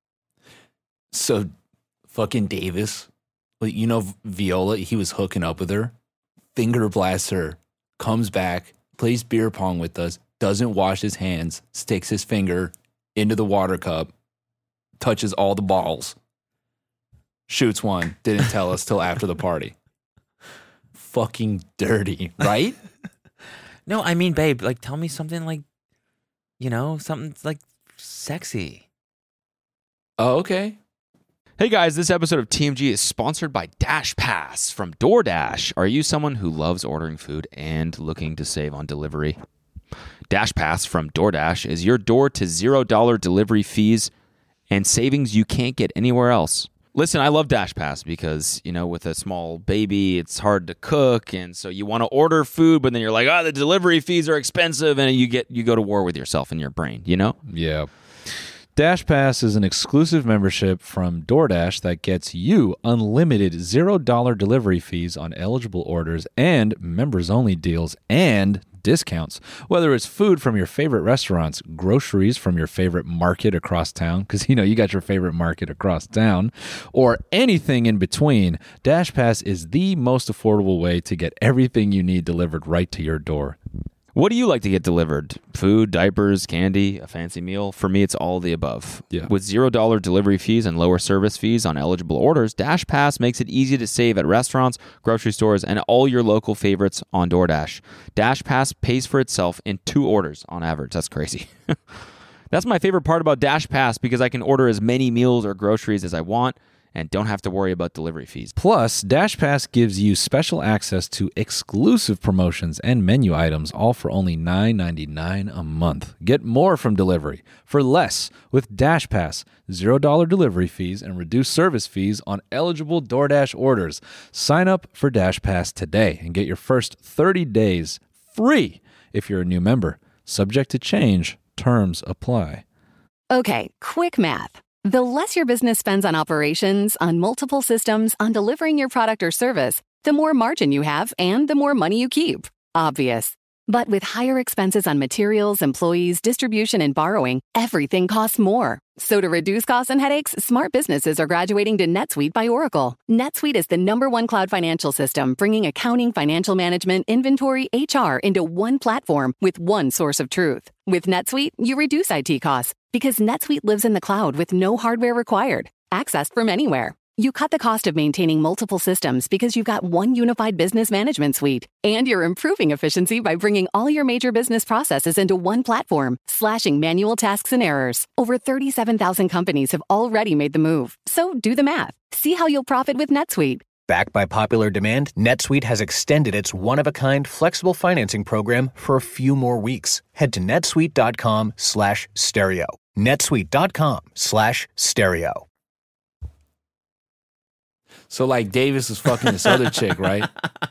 So fucking Davis, you know, Viola, he was hooking up with her, finger blasts her, comes back, plays beer pong with us, doesn't wash his hands, sticks his finger into the water cup, touches all the balls, shoots one, didn't tell us till after the party. Fucking dirty, right? No, I mean, babe, like tell me something like, you know, something like sexy. Oh, okay. Hey guys, this episode of TMG is sponsored by Dash Pass from DoorDash. Are you someone who loves ordering food and looking to save on delivery? Dash Pass from DoorDash is your door to $0 delivery fees and savings you can't get anywhere else. Listen, I love Dash Pass because, you know, with a small baby, it's hard to cook, and so you want to order food, but then you're like, oh, the delivery fees are expensive, and you go to war with yourself and your brain, you know? Yeah. Dash Pass is an exclusive membership from DoorDash that gets you unlimited $0 delivery fees on eligible orders and members-only deals and discounts. Whether it's food from your favorite restaurants, groceries from your favorite market across town, because, you know, you got your favorite market across town, or anything in between, Dash Pass is the most affordable way to get everything you need delivered right to your door. What do you like to get delivered? Food, diapers, candy, a fancy meal? For me, it's all the above. Yeah. With $0 delivery fees and lower service fees on eligible orders, Dash Pass makes it easy to save at restaurants, grocery stores, and all your local favorites on DoorDash. Dash Pass pays for itself in 2 orders on average. That's crazy. That's my favorite part about Dash Pass because I can order as many meals or groceries as I want, and don't have to worry about delivery fees. Plus, DashPass gives you special access to exclusive promotions and menu items, all for only $9.99 a month. Get more from delivery for less with DashPass. $0 delivery fees and reduced service fees on eligible DoorDash orders. Sign up for DashPass today and get your first 30 days free if you're a new member. Subject to change. Terms apply. Okay, quick math. The less your business spends on operations, on multiple systems, on delivering your product or service, the more margin you have and the more money you keep. Obvious. But with higher expenses on materials, employees, distribution, and borrowing, everything costs more. So to reduce costs and headaches, smart businesses are graduating to NetSuite by Oracle. NetSuite is the #1 cloud financial system, bringing accounting, financial management, inventory, HR into one platform with one source of truth. With NetSuite, you reduce IT costs because NetSuite lives in the cloud with no hardware required, accessed from anywhere. You cut the cost of maintaining multiple systems because you've got one unified business management suite. And you're improving efficiency by bringing all your major business processes into one platform, slashing manual tasks and errors. Over 37,000 companies have already made the move. So do the math. See how you'll profit with NetSuite. Backed by popular demand, NetSuite has extended its one-of-a-kind flexible financing program for a few more weeks. Head to netsuite.com/stereo. netsuite.com/stereo. So, like, Davis is fucking this other chick, right?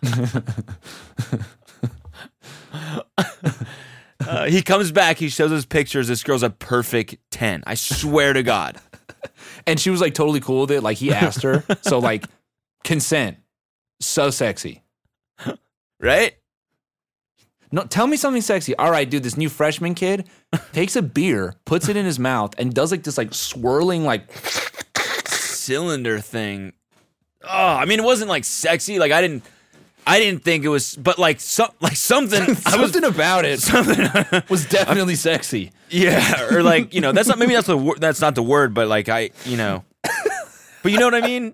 He comes back. He shows us pictures. This girl's a perfect 10. I swear to God. And she was, like, totally cool with it. Like, he asked her. So, like, consent. So sexy. Right? No, tell me something sexy. All right, dude, this new freshman kid takes a beer, puts it in his mouth, and does, like, this, like, swirling, like... cylinder thing. Oh, I mean, it wasn't like sexy. Like I didn't think it was, but like something. Something about it. Something was definitely sexy. Yeah, or like that's not the word, but like but you know what I mean.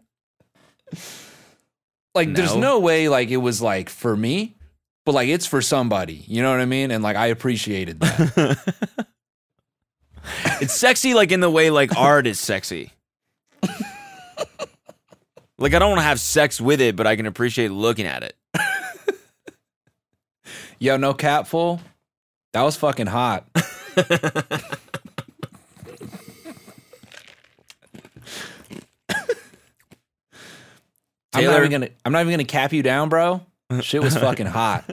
Like there's no way like it was like for me, but like it's for somebody. You know what I mean? And like I appreciated that. It's sexy, like in the way like art is sexy. Like, I don't want to have sex with it, but I can appreciate looking at it. Yo, no cap, fool. That was fucking hot. I'm not even gonna cap you down, bro. Shit was fucking hot.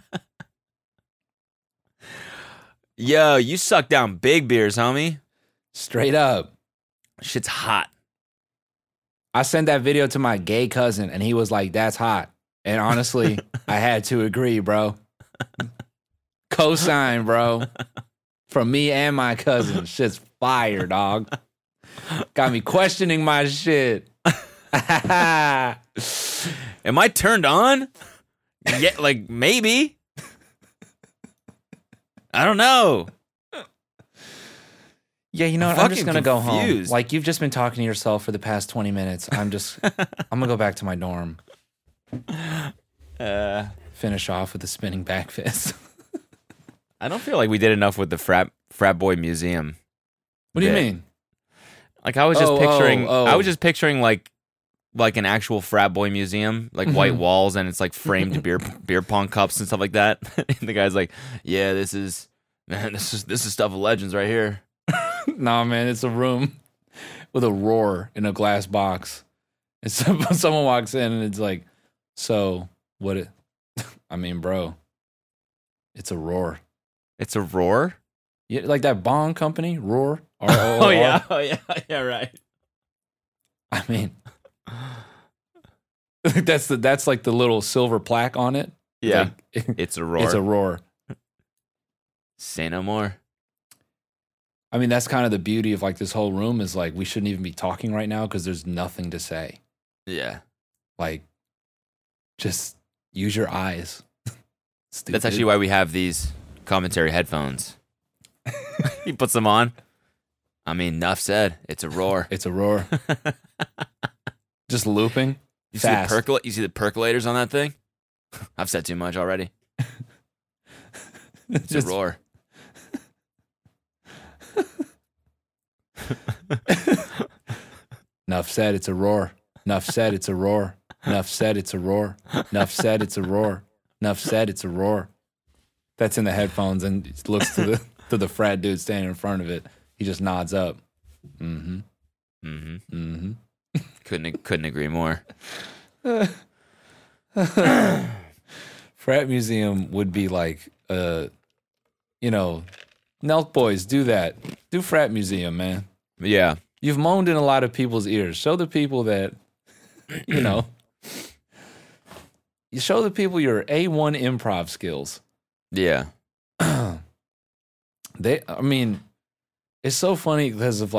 Yo, you suck down big beers, homie. Straight up. Shit's hot. I sent that video to my gay cousin, and he was like, that's hot. And honestly, I had to agree, bro. Cosign, bro. From me and my cousin. Shit's fire, dog. Got me questioning my shit. Am I turned on? Yeah, like, maybe. I don't know. Yeah, you know what? I'm just going to go confused. home. Like, you've just been talking to yourself for the past 20 minutes. I'm going to go back to my dorm. Finish off with the spinning back fist. I don't feel like we did enough with the frat boy museum. What do you mean? Like, I was just picturing, I was just picturing like an actual frat boy museum, like white walls, and it's like framed beer pong cups and stuff like that. And the guy's like, yeah, this is stuff of legends right here. Nah, man, it's a room with a roar in a glass box. And someone walks in and it's like, so what? I mean, bro, it's a roar. It's a roar? Yeah, like that bong company, Roar. Oh yeah, right. I mean, that's like the little silver plaque on it. Yeah, like, it's a roar. It's a roar. Say no more. I mean, that's kind of the beauty of like this whole room is like we shouldn't even be talking right now because there's nothing to say. Yeah. Like, just use your eyes. That's actually why we have these commentary headphones. He puts them on. I mean, enough said. It's a roar. It's a roar. Just looping. You see the percolators on that thing? I've said too much already. It's a roar. Enough said, it's a roar. Enough said, it's a roar. Enough said, it's a roar. Enough said, it's a roar. Enough said, it's a roar. That's in the headphones and looks to the frat dude standing in front of it. He just nods up. Mm-hmm. Mm-hmm. Mm-hmm. Couldn't agree more. Frat museum would be like, Nelk boys, do that. Do frat museum, man. Yeah. You've moaned in a lot of people's ears. Show the people that, you show the people your A1 improv skills. Yeah. It's so funny because of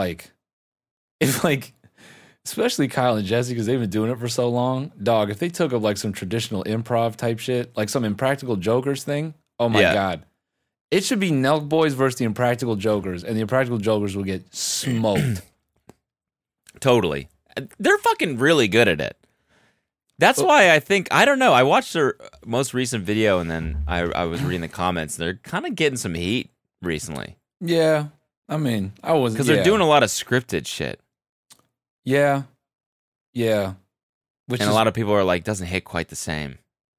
especially Kyle and Jesse, because they've been doing it for so long. Dog, if they took up like some traditional improv type shit, like some Impractical Jokers thing, oh my God. It should be Nelk Boys versus the Impractical Jokers, and the Impractical Jokers will get smoked. Totally. They're fucking really good at it. That's why I don't know. I watched their most recent video, and then I was reading the comments. They're kind of getting some heat recently. Yeah. I wasn't. Because they're doing a lot of scripted shit. Yeah. Yeah. And a lot of people are like, doesn't hit quite the same.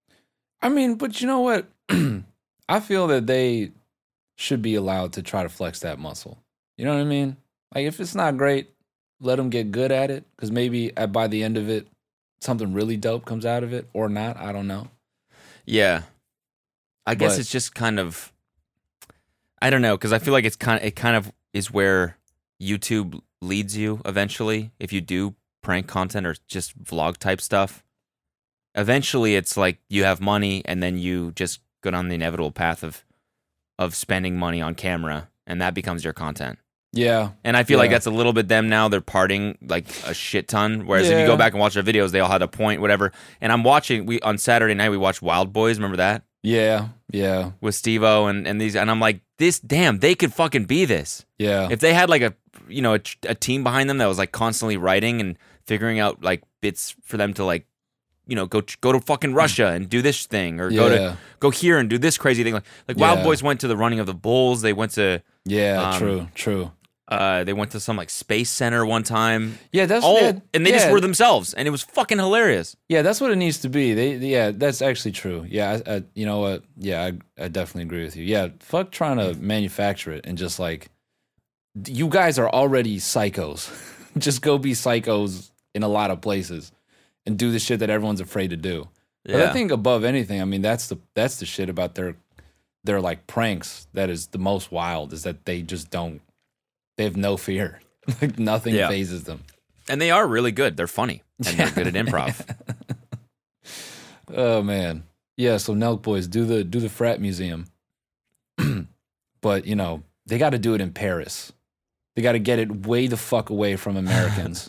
But you know what? I feel that they should be allowed to try to flex that muscle. You know what I mean? Like, if it's not great, let them get good at it. Because maybe by the end of it, something really dope comes out of it, or not. I don't know. Yeah. I guess it's just kind of, I don't know, because I feel like it kind of is where YouTube leads you eventually. If you do prank content or just vlog type stuff, eventually it's like you have money and then you just go down the inevitable path of spending money on camera, and that becomes your content. Yeah. And I feel like that's a little bit them now. They're partying like a shit ton. Whereas if you go back and watch their videos, they all had a point, whatever. And I'm watching, on Saturday night, we watched Wild Boys. Remember that? Yeah. Yeah. With Steve-O and these. And I'm like, they could fucking be this. Yeah. If they had like a team behind them that was like constantly writing and figuring out like bits for them to like, go to fucking Russia and do this thing, or go here and do this crazy thing. Like Wild Boys went to the running of the bulls. They went to true. They went to some like space center one time. Yeah, that's and they just were themselves, and it was fucking hilarious. Yeah, that's what it needs to be. That's actually true. Yeah, you know what? Yeah, I definitely agree with you. Yeah, fuck trying to manufacture it and just like, you guys are already psychos. Just go be psychos in a lot of places and do the shit that everyone's afraid to do. Yeah. But I think above anything, that's the shit about their like pranks that is the most wild, is that they just don't. They have no fear. Like nothing phases them. And they are really good. They're funny. And they're good at improv. Oh man. Yeah, so Nelk Boys, do the frat museum. But, they got to do it in Paris. They got to get it way the fuck away from Americans.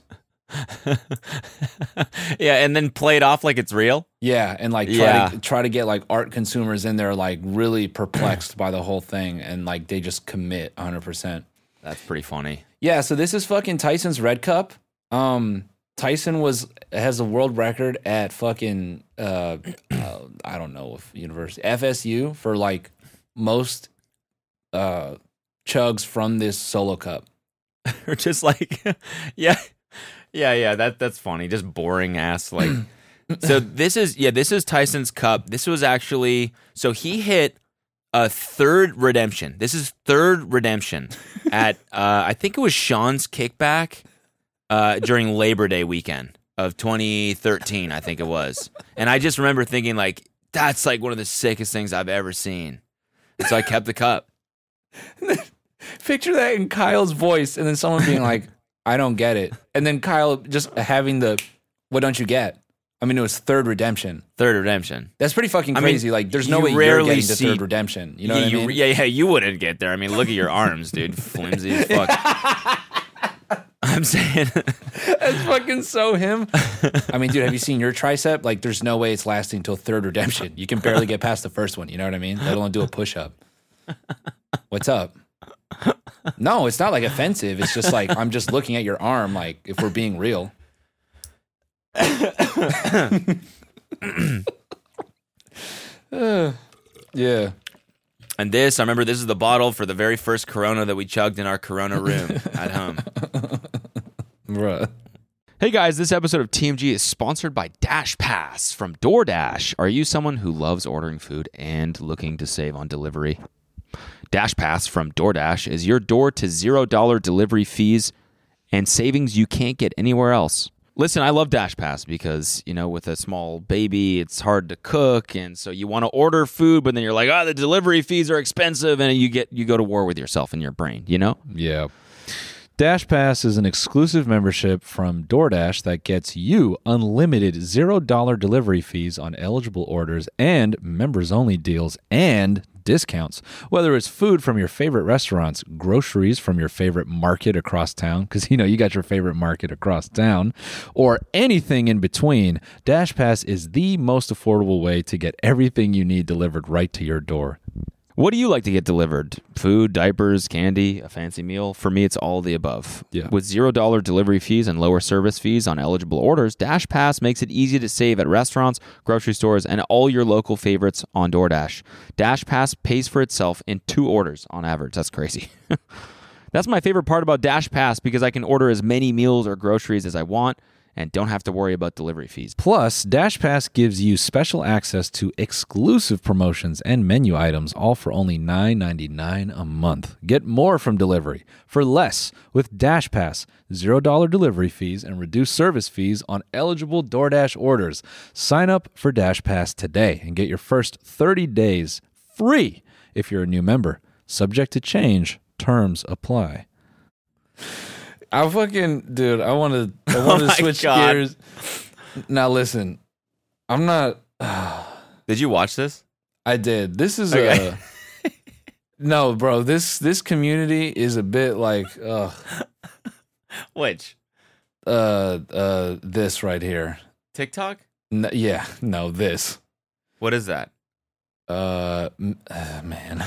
Yeah, and then play it off like it's real. Yeah, and like try to get like art consumers in there like really perplexed by the whole thing, and like they just commit 100%. That's pretty funny. Yeah, so this is fucking Tyson's Red Cup. Tyson has a world record at fucking I don't know if university, FSU, for like most chugs from this solo cup. Or just like yeah, that's funny. Just boring ass like. So this is Tyson's cup. This was actually, so he hit a third redemption. This is third redemption at I think it was Sean's Kickback during Labor Day weekend of 2013, I think it was. And I just remember thinking like, that's like one of the sickest things I've ever seen. And so I kept the cup. Picture that in Kyle's voice, and then someone being like, I don't get it. And then Kyle just having what don't you get? It was third redemption. Third redemption. That's pretty fucking crazy. Like, there's no way you're getting to third redemption. You know what I mean? Yeah, you wouldn't get there. Look at your arms, dude. Flimsy as fuck. I'm saying. That's fucking so him. Dude, have you seen your tricep? Like, there's no way it's lasting till third redemption. You can barely get past the first one. You know what I mean? Let alone do a push-up. What's up? No, it's not like offensive. It's just like, I'm just looking at your arm, like, if we're being real. Yeah. And I remember this is the bottle for the very first Corona that we chugged in our Corona room at home. Bruh. Hey guys, this episode of TMG is sponsored by Dash Pass from DoorDash. Are you someone who loves ordering food and looking to save on delivery? Dash Pass from DoorDash is your door to $0 delivery fees and savings you can't get anywhere else. Listen, I love Dash Pass because, you know, with a small baby, it's hard to cook, and so you want to order food, but then you're like, the delivery fees are expensive, and you go to war with yourself in your brain, you know? Yeah. Dash Pass is an exclusive membership from DoorDash that gets you unlimited $0 delivery fees on eligible orders and members-only deals and discounts. Whether it's food from your favorite restaurants, groceries from your favorite market across town, because, you know, you got your favorite market across town, or anything in between, Dash Pass is the most affordable way to get everything you need delivered right to your door. What do you like to get delivered? Food, diapers, candy, a fancy meal? For me, it's all the above. Yeah. With $0 delivery fees and lower service fees on eligible orders, Dash Pass makes it easy to save at restaurants, grocery stores, and all your local favorites on DoorDash. Dash Pass pays for itself in 2 orders on average. That's crazy. That's my favorite part about Dash Pass because I can order as many meals or groceries as I want and don't have to worry about delivery fees. Plus, Dash Pass gives you special access to exclusive promotions and menu items, all for only $9.99 a month. Get more from delivery for less with Dash Pass, $0 delivery fees, and reduced service fees on eligible DoorDash orders. Sign up for Dash Pass today and get your first 30 days free if you're a new member. Subject to change. Terms apply. I want to switch gears. Now listen, I'm not. Did you watch this? I did. This is no, bro. This community is a bit like Which? This right here. TikTok? No, this. What is that? Man,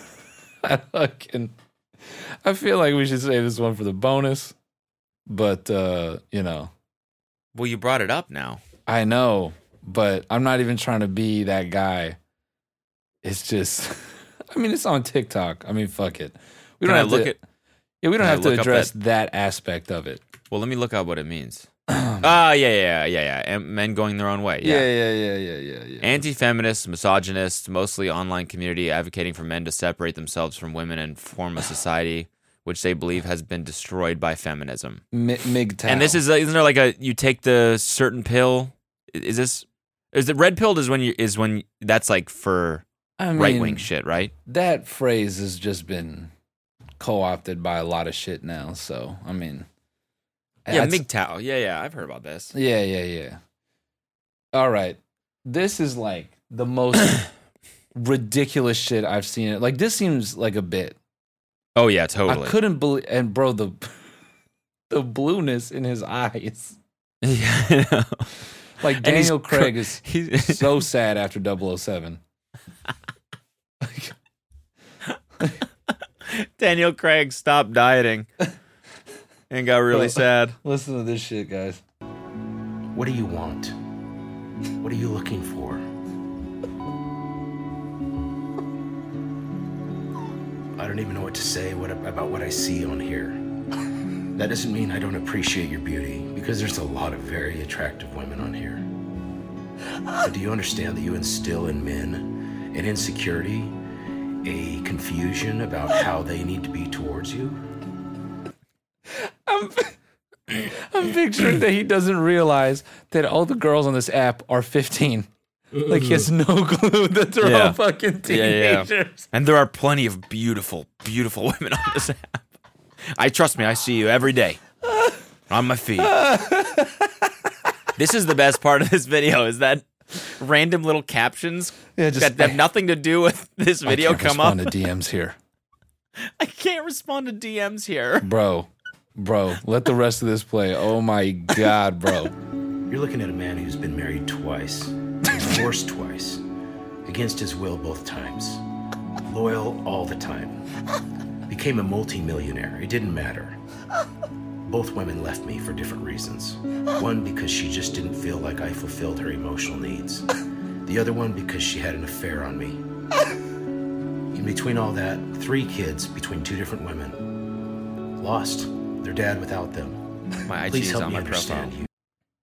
I feel like we should save this one for the bonus, but you know. Well, you brought it up now. I know, but I'm not even trying to be that guy. It's just, I mean, it's on TikTok. I mean, fuck it. We don't have to address that aspect of it. Well, let me look up what it means. Yeah. And men going their own way. Yeah. Anti-feminist, misogynist, mostly online community advocating for men to separate themselves from women and form a society which they believe has been destroyed by feminism. MGTOW. And this isn't there like you take the certain pill? Is the red pill when that's like for right-wing shit, right? That phrase has just been co-opted by a lot of shit now. So, I mean. Yeah, MGTOW. Yeah, I've heard about this. Yeah. All right. This is like the most ridiculous shit I've seen. Like, this seems like a bit. Oh, yeah, totally. I couldn't believe, and bro, the blueness in his eyes. Yeah, I know. Like, Daniel Craig is so sad after 007. Daniel Craig stopped dieting. And got really sad. Listen to this shit, guys. What do you want? What are you looking for? I don't even know what to say about what I see on here. That doesn't mean I don't appreciate your beauty, because there's a lot of very attractive women on here. But do you understand that you instill in men an insecurity, a confusion about how they need to be towards you? I'm picturing that he doesn't realize that all the girls on this app are 15. Like, he has no clue that they're all fucking teenagers. Yeah. And there are plenty of beautiful, beautiful women on this app. Trust me, I see you every day on my feed. This is the best part of this video, is that random little captions that have nothing to do with this video come up. I can't respond to DMs here. I can't respond to DMs here. Bro, let the rest of this play. Oh my God, bro. You're looking at a man who's been married twice, divorced twice, against his will both times, loyal all the time, became a multi-millionaire. It didn't matter. Both women left me for different reasons. One because she just didn't feel like I fulfilled her emotional needs. The other one because she had an affair on me. In between all that, 3 kids between 2 different women. Lost their dad without them. My IG Please is help on me my profile. understand you.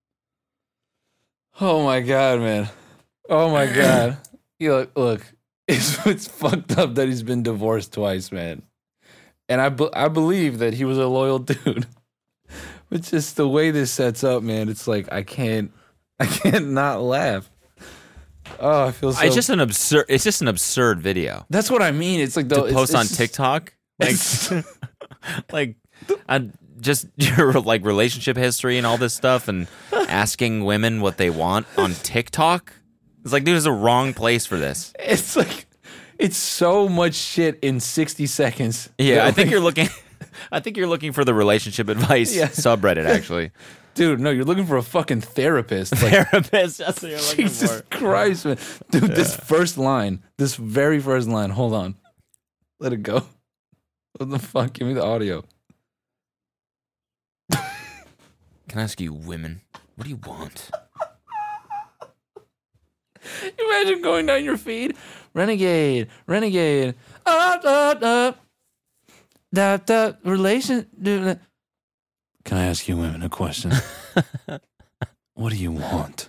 Oh my god, man. Oh my god. Look, it's fucked up that he's been divorced twice, man. And I believe that he was a loyal dude. But just the way this sets up, man, it's like I can't not laugh. Oh, I feel so. It's just an absurd video. That's what I mean. It's like To post on TikTok, like, like, just your like relationship history and all this stuff, and asking women what they want on TikTok. It's like, dude, there's a wrong place for this. It's like it's so much shit in 60 seconds. Yeah, I think you're looking. I think you're looking for the relationship advice subreddit, actually. Dude, no, you're looking for a fucking therapist. Like, Therapist, that's what you're looking Jesus for. Christ, man. Dude, this very first line, hold on. Let it go. What the fuck? Give me the audio. Can I ask you, women, what do you want? Imagine going down your feed. Renegade. That relation. Dude. Can I ask you women a question? What do you want?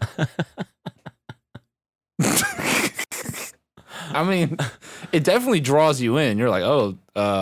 I mean, it definitely draws you in. You're like, oh,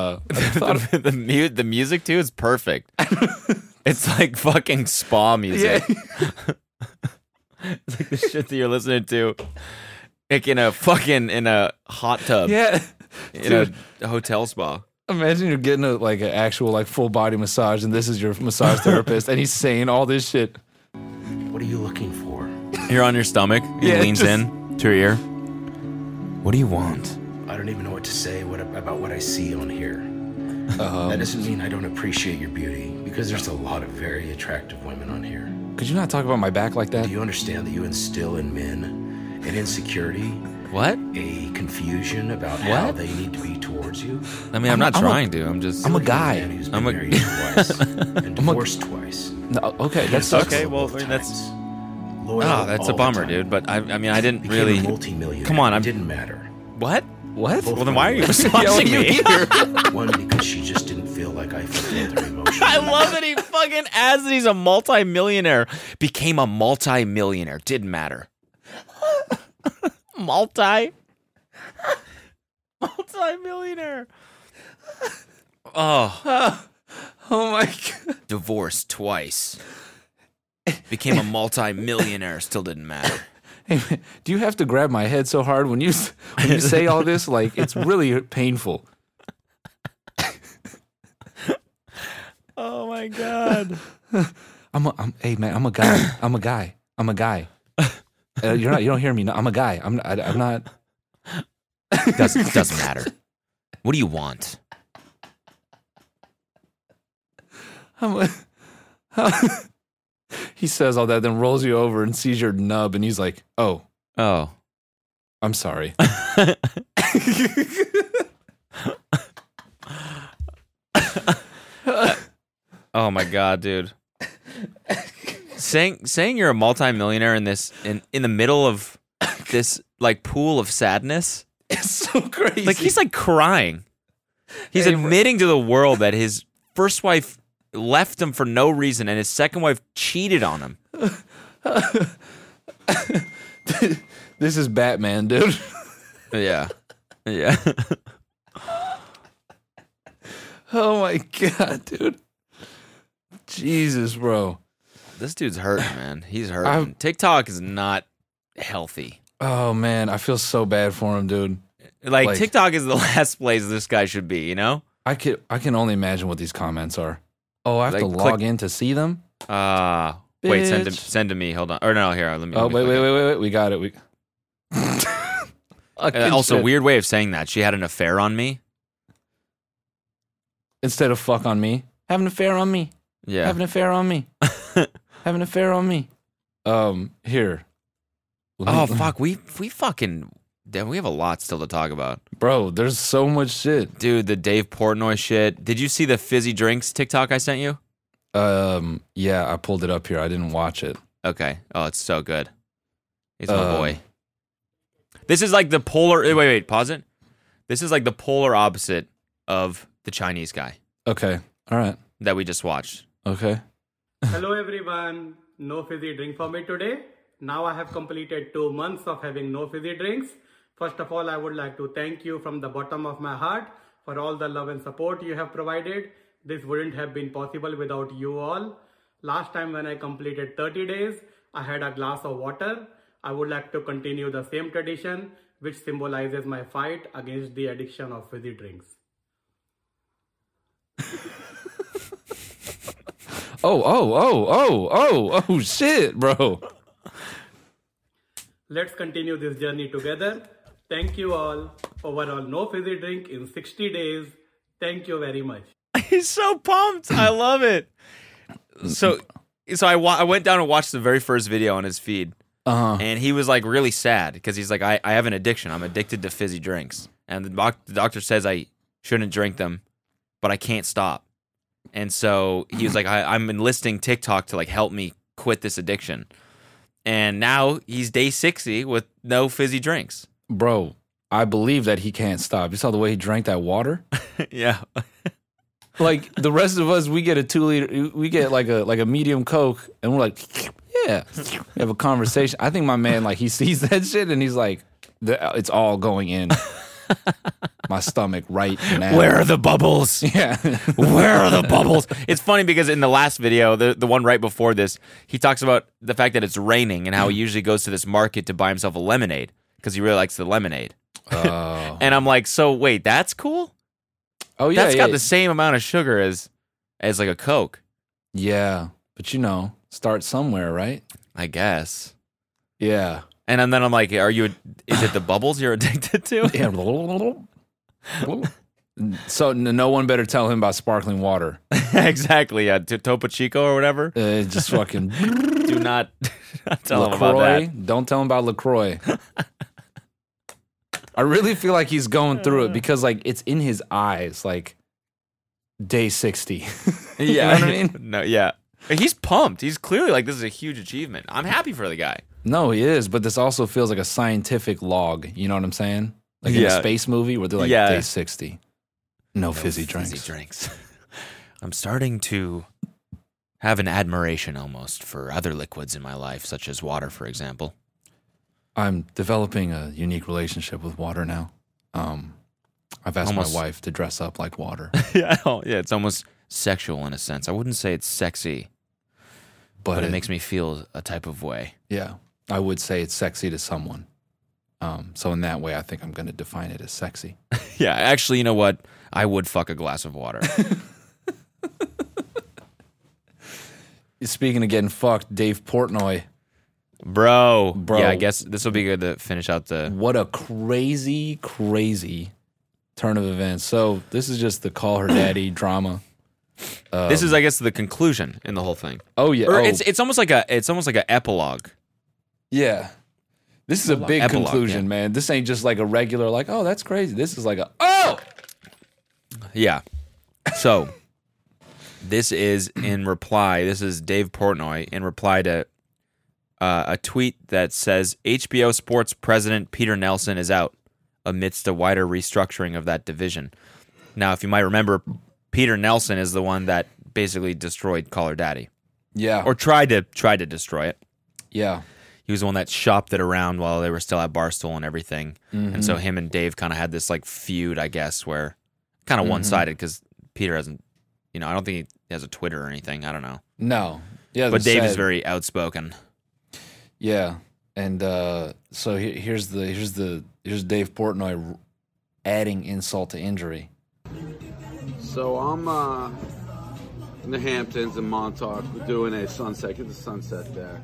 the music too is perfect. It's like fucking spa music. Yeah. It's like the shit that you're listening to, like in a hot tub. Yeah, in a hotel spa. Imagine you're getting an actual full body massage, and this is your massage therapist, and he's saying all this shit. What are you looking for? You're on your stomach. He leans in to your ear. What do you want? I don't even know what to say about what I see on here. That doesn't mean I don't appreciate your beauty, because there's a lot of very attractive women on here. Could you not talk about my back like that? Do you understand that you instill in men an insecurity? What? A confusion about how they need to be towards you? I mean, I'm not trying to. I'm a guy. Who's been married twice and divorced twice. No, okay, that sucks. Okay, well, I mean, that's... Loyal that's a all bummer, the time. dude. But I mean, I didn't Became really... a multi-millionaire. Come on, It didn't matter. What? What? Well, then why are you responding to me? One, because she just didn't feel like I fulfilled her emotions. I love that he fucking adds that he's a multi-millionaire. Became a multi-millionaire. Didn't matter. Multi-millionaire. Oh my God. Divorced twice. Became a multi-millionaire. Still didn't matter. Hey, man, do you have to grab my head so hard when you say all this? Like, it's really painful. Oh my God. Hey man, I'm a guy. You don't hear me. No, I'm a guy. I'm not. Doesn't matter. What do you want? He says all that, then rolls you over and sees your nub, and he's like, "Oh, I'm sorry." Oh my God, dude. Saying you're a multimillionaire in the middle of this like pool of sadness. It's so crazy. Like he's like crying. He's admitting to the world that his first wife left him for no reason and his second wife cheated on him. This is Batman, dude. Yeah. Oh my God, dude. Jesus, bro. This dude's hurting, man. He's hurting. TikTok is not healthy. Oh man, I feel so bad for him, dude. Like TikTok is the last place this guy should be, you know? I can only imagine what these comments are. Oh, I have to log in to see them? Wait, send to me. Hold on. Or no, here, let me. Wait. We got it. Also, weird way of saying that. She had an affair on me. Instead of fuck on me. Have an affair on me. Yeah. Have an affair on me. Have an affair on me. Here. Oh, fuck. We have a lot still to talk about. Bro, there's so much shit. Dude, the Dave Portnoy shit. Did you see the fizzy drinks TikTok I sent you? Yeah, I pulled it up here. I didn't watch it. Okay. Oh, it's so good. He's my boy. This is like the polar... Wait, pause it. This is like the polar opposite of the Chinese guy. Okay. All right. That we just watched. Okay. Hello everyone. No fizzy drink for me today. Now I have completed 2 months of having no fizzy drinks. First of all, I would like to thank you from the bottom of my heart for all the love and support you have provided. This wouldn't have been possible without you all. Last time when I completed 30 days, I had a glass of water. I would like to continue the same tradition, which symbolizes my fight against the addiction of fizzy drinks. Oh, shit, bro. Let's continue this journey together. Thank you all. Overall, no fizzy drink in 60 days. Thank you very much. He's so pumped. I love it. So I went down and watched the very first video on his feed. And he was like really sad because he's like, I have an addiction. I'm addicted to fizzy drinks. And the doctor says I shouldn't drink them, but I can't stop. And so he was like, I'm enlisting TikTok to like help me quit this addiction. And now he's day 60 with no fizzy drinks. Bro, I believe that he can't stop. You saw the way he drank that water? Yeah. Like the rest of us, we get a 2 liter, we get like a medium Coke, and we're like, yeah, we have a conversation. I think my man, like, he sees that shit and he's like, it's all going in my stomach right now. Where are the bubbles? Yeah. Where are the bubbles? It's funny because in the last video, the one right before this, he talks about the fact that it's raining and how he usually goes to this market to buy himself a lemonade because he really likes the lemonade. Oh. And I'm like, so wait, that's cool? Oh, yeah. That's got the same amount of sugar as like a Coke. Yeah. But you know, start somewhere, right? I guess. Yeah. And then I'm like, is it the bubbles you're addicted to? Yeah. So no one better tell him about sparkling water. Exactly. Yeah. Topo Chico or whatever. Just fucking do not tell him about that. Don't tell him about LaCroix. I really feel like he's going through it because like it's in his eyes, like day 60. Yeah. You know what I mean? No, yeah. He's pumped. He's clearly like, this is a huge achievement. I'm happy for the guy. No, he is, but this also feels like a scientific log. You know what I'm saying? Like in a space movie where they're like, day 60. No fizzy drinks. I'm starting to have an admiration almost for other liquids in my life, such as water, for example. I'm developing a unique relationship with water now. I've asked my wife to dress up like water. Yeah, it's almost sexual in a sense. I wouldn't say it's sexy, but it makes me feel a type of way. Yeah, I would say it's sexy to someone. So in that way, I think I'm going to define it as sexy. Yeah, actually, you know what? I would fuck a glass of water. Speaking of getting fucked, Dave Portnoy. Bro. Yeah, I guess this will be good to finish out the... What a crazy, crazy turn of events. So this is just the Call Her Daddy drama. This is, I guess, the conclusion in the whole thing. Oh, yeah. Or it's almost like an epilogue. Yeah. This is a big conclusion, man. This ain't just like a regular, like, oh, that's crazy. This is like Yeah. So, this is in reply. This is Dave Portnoy in reply to a tweet that says, HBO Sports president Peter Nelson is out amidst a wider restructuring of that division. Now, if you might remember, Peter Nelson is the one that basically destroyed Call Her Daddy. Yeah. Or tried to destroy it. Yeah. He was the one that shopped it around while they were still at Barstool and everything. Mm-hmm. And so him and Dave kind of had this like feud, I guess, where kind of one-sided because Peter hasn't, I don't think he has a Twitter or anything. I don't know. No. Yeah. But Dave is very outspoken. Yeah. And so here's Dave Portnoy adding insult to injury. So I'm in the Hamptons in Montauk. We're doing a sunset. Get the sunset there.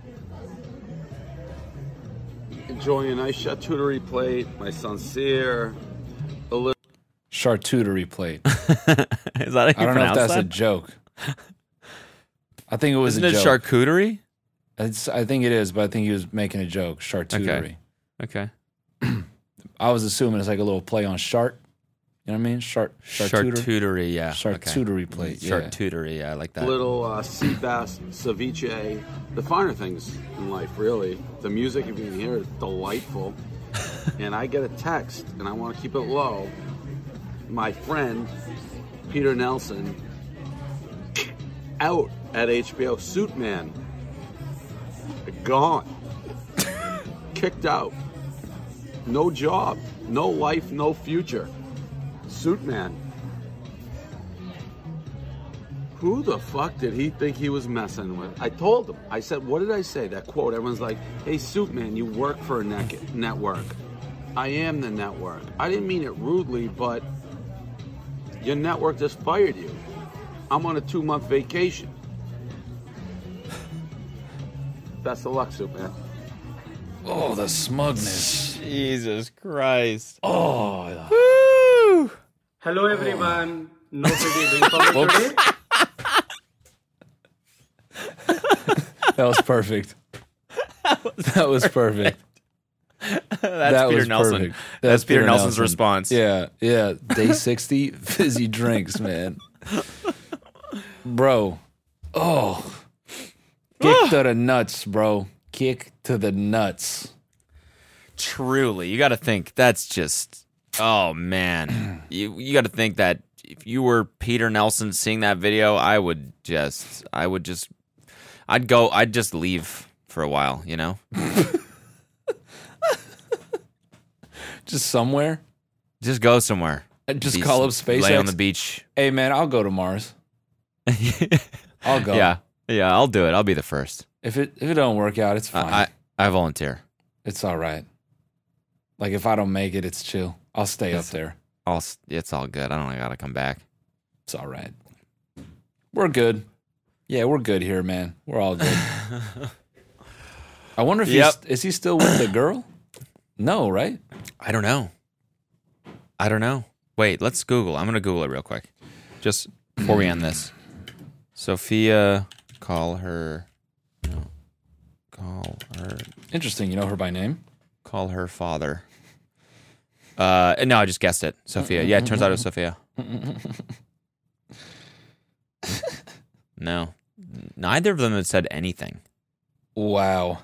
Enjoying a nice charcuterie plate. My Sincere. A little charcuterie plate. Is that how you I don't know if that's that? A joke. I think it was Isn't a it joke. Charcuterie? I think it is, but I think he was making a joke. Charcuterie. Okay. I was assuming it's like a little play on shart. You know what I mean? Charcuterie, yeah. Charcuterie plate. Yeah. Charcuterie, yeah, I like that. Little sea bass, ceviche, the finer things in life, really. The music, if you can hear it, delightful. And I get a text, and I want to keep it low. My friend, Peter Nelson, out at HBO. Suit Man. Gone. Kicked out. No job. No life, no future. Suit Man. Who the fuck did he think he was messing with? I told him. I said, what did I say? That quote. Everyone's like, hey, Suit Man, you work for a network. I am the network. I didn't mean it rudely, but your network just fired you. I'm on a 2-month vacation. Best of luck, Suit Man. Oh, the smugness. Jesus Christ. Oh. Woo! Hello, everyone. No fizzy drink for me today. That was perfect. That was perfect. That's Peter Nelson. Perfect. That's Peter Nelson's response. Yeah. Day 60, fizzy drinks, man. Bro. Oh. Kick to the nuts, bro. Kick to the nuts. Truly. You got to think that's just, oh, man. You got to think that if you were Peter Nelson seeing that video, I'd just leave for a while, you know? Just somewhere? Just go somewhere. Just call up SpaceX. Lay on the beach. Hey, man, I'll go to Mars. I'll go. Yeah, I'll do it. I'll be the first. If it don't work out, it's fine. I volunteer. It's all right. Like, if I don't make it, it's chill. I'll stay up there. It's all good. I don't got to come back. It's all right. We're good. Yeah, we're good here, man. We're all good. I wonder if is he still with the girl? No, right? I don't know. Wait, let's Google. I'm going to Google it real quick. Just before we end this. Sophia, call her. Interesting. You know her by name? Call her father. No, I just guessed it. Sophia. Yeah, it turns out it was Sophia. No. Neither of them had said anything. Wow.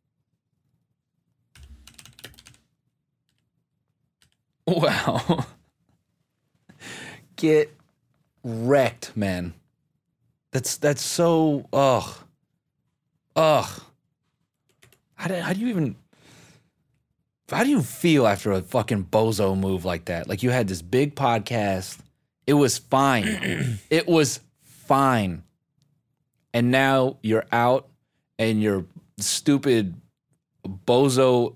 Wow. Get wrecked, man. That's so How do you feel after a fucking bozo move like that? Like, you had this big podcast. It was fine. It was fine. And now you're out and your stupid bozo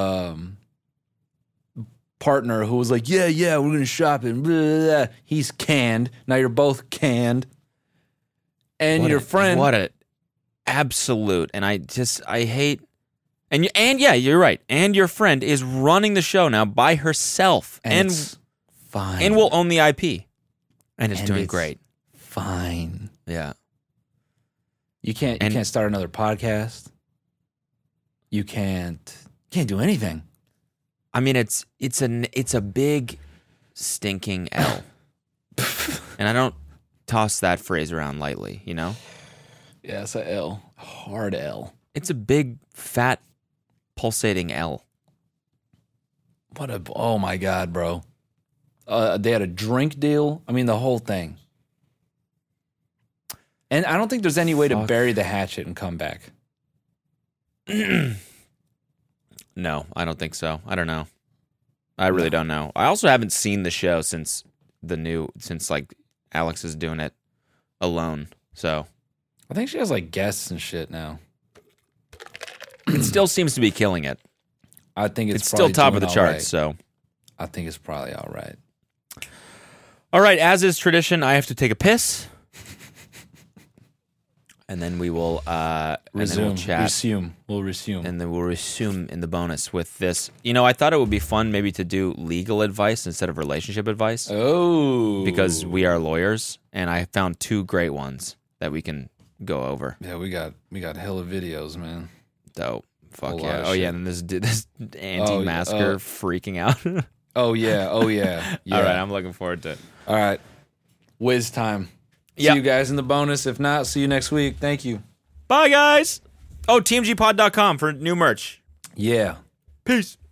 partner who was like, yeah, we're going to shop and blah, blah, blah. He's canned. Now you're both canned. And your friend. What a absolute. And I hate. And yeah, you're right. And your friend is running the show now by herself. And it's fine. And will own the IP. And it's doing great. Fine. Yeah. You can't start another podcast. You can't do anything. I mean, it's a big stinking L. And I don't toss that phrase around lightly, you know? Yeah, it's a L. Hard L. It's a big, fat, pulsating L. Oh my God, bro. They had a drink deal. I mean, the whole thing. And I don't think there's any way to bury the hatchet and come back. No, I don't think so. I don't know. I really don't know. I also haven't seen the show since like Alex is doing it alone. So I think she has like guests and shit now. It still seems to be killing it. I think it's still top of the charts. Right. So I think it's probably all right. All right, as is tradition, I have to take a piss. And then we will resume. We'll resume. And then we'll resume in the bonus with this. You know, I thought it would be fun maybe to do legal advice instead of relationship advice. Oh. Because we are lawyers, and I found 2 great ones that we can go over. Yeah, we got hella videos, man. Dope. Fuck yeah. Oh, yeah, and this anti-masker freaking out. Oh, yeah. All right, I'm looking forward to it. All right. Whiz time. See you guys in the bonus. If not, see you next week. Thank you. Bye, guys. Oh, teamgpod.com for new merch. Yeah. Peace.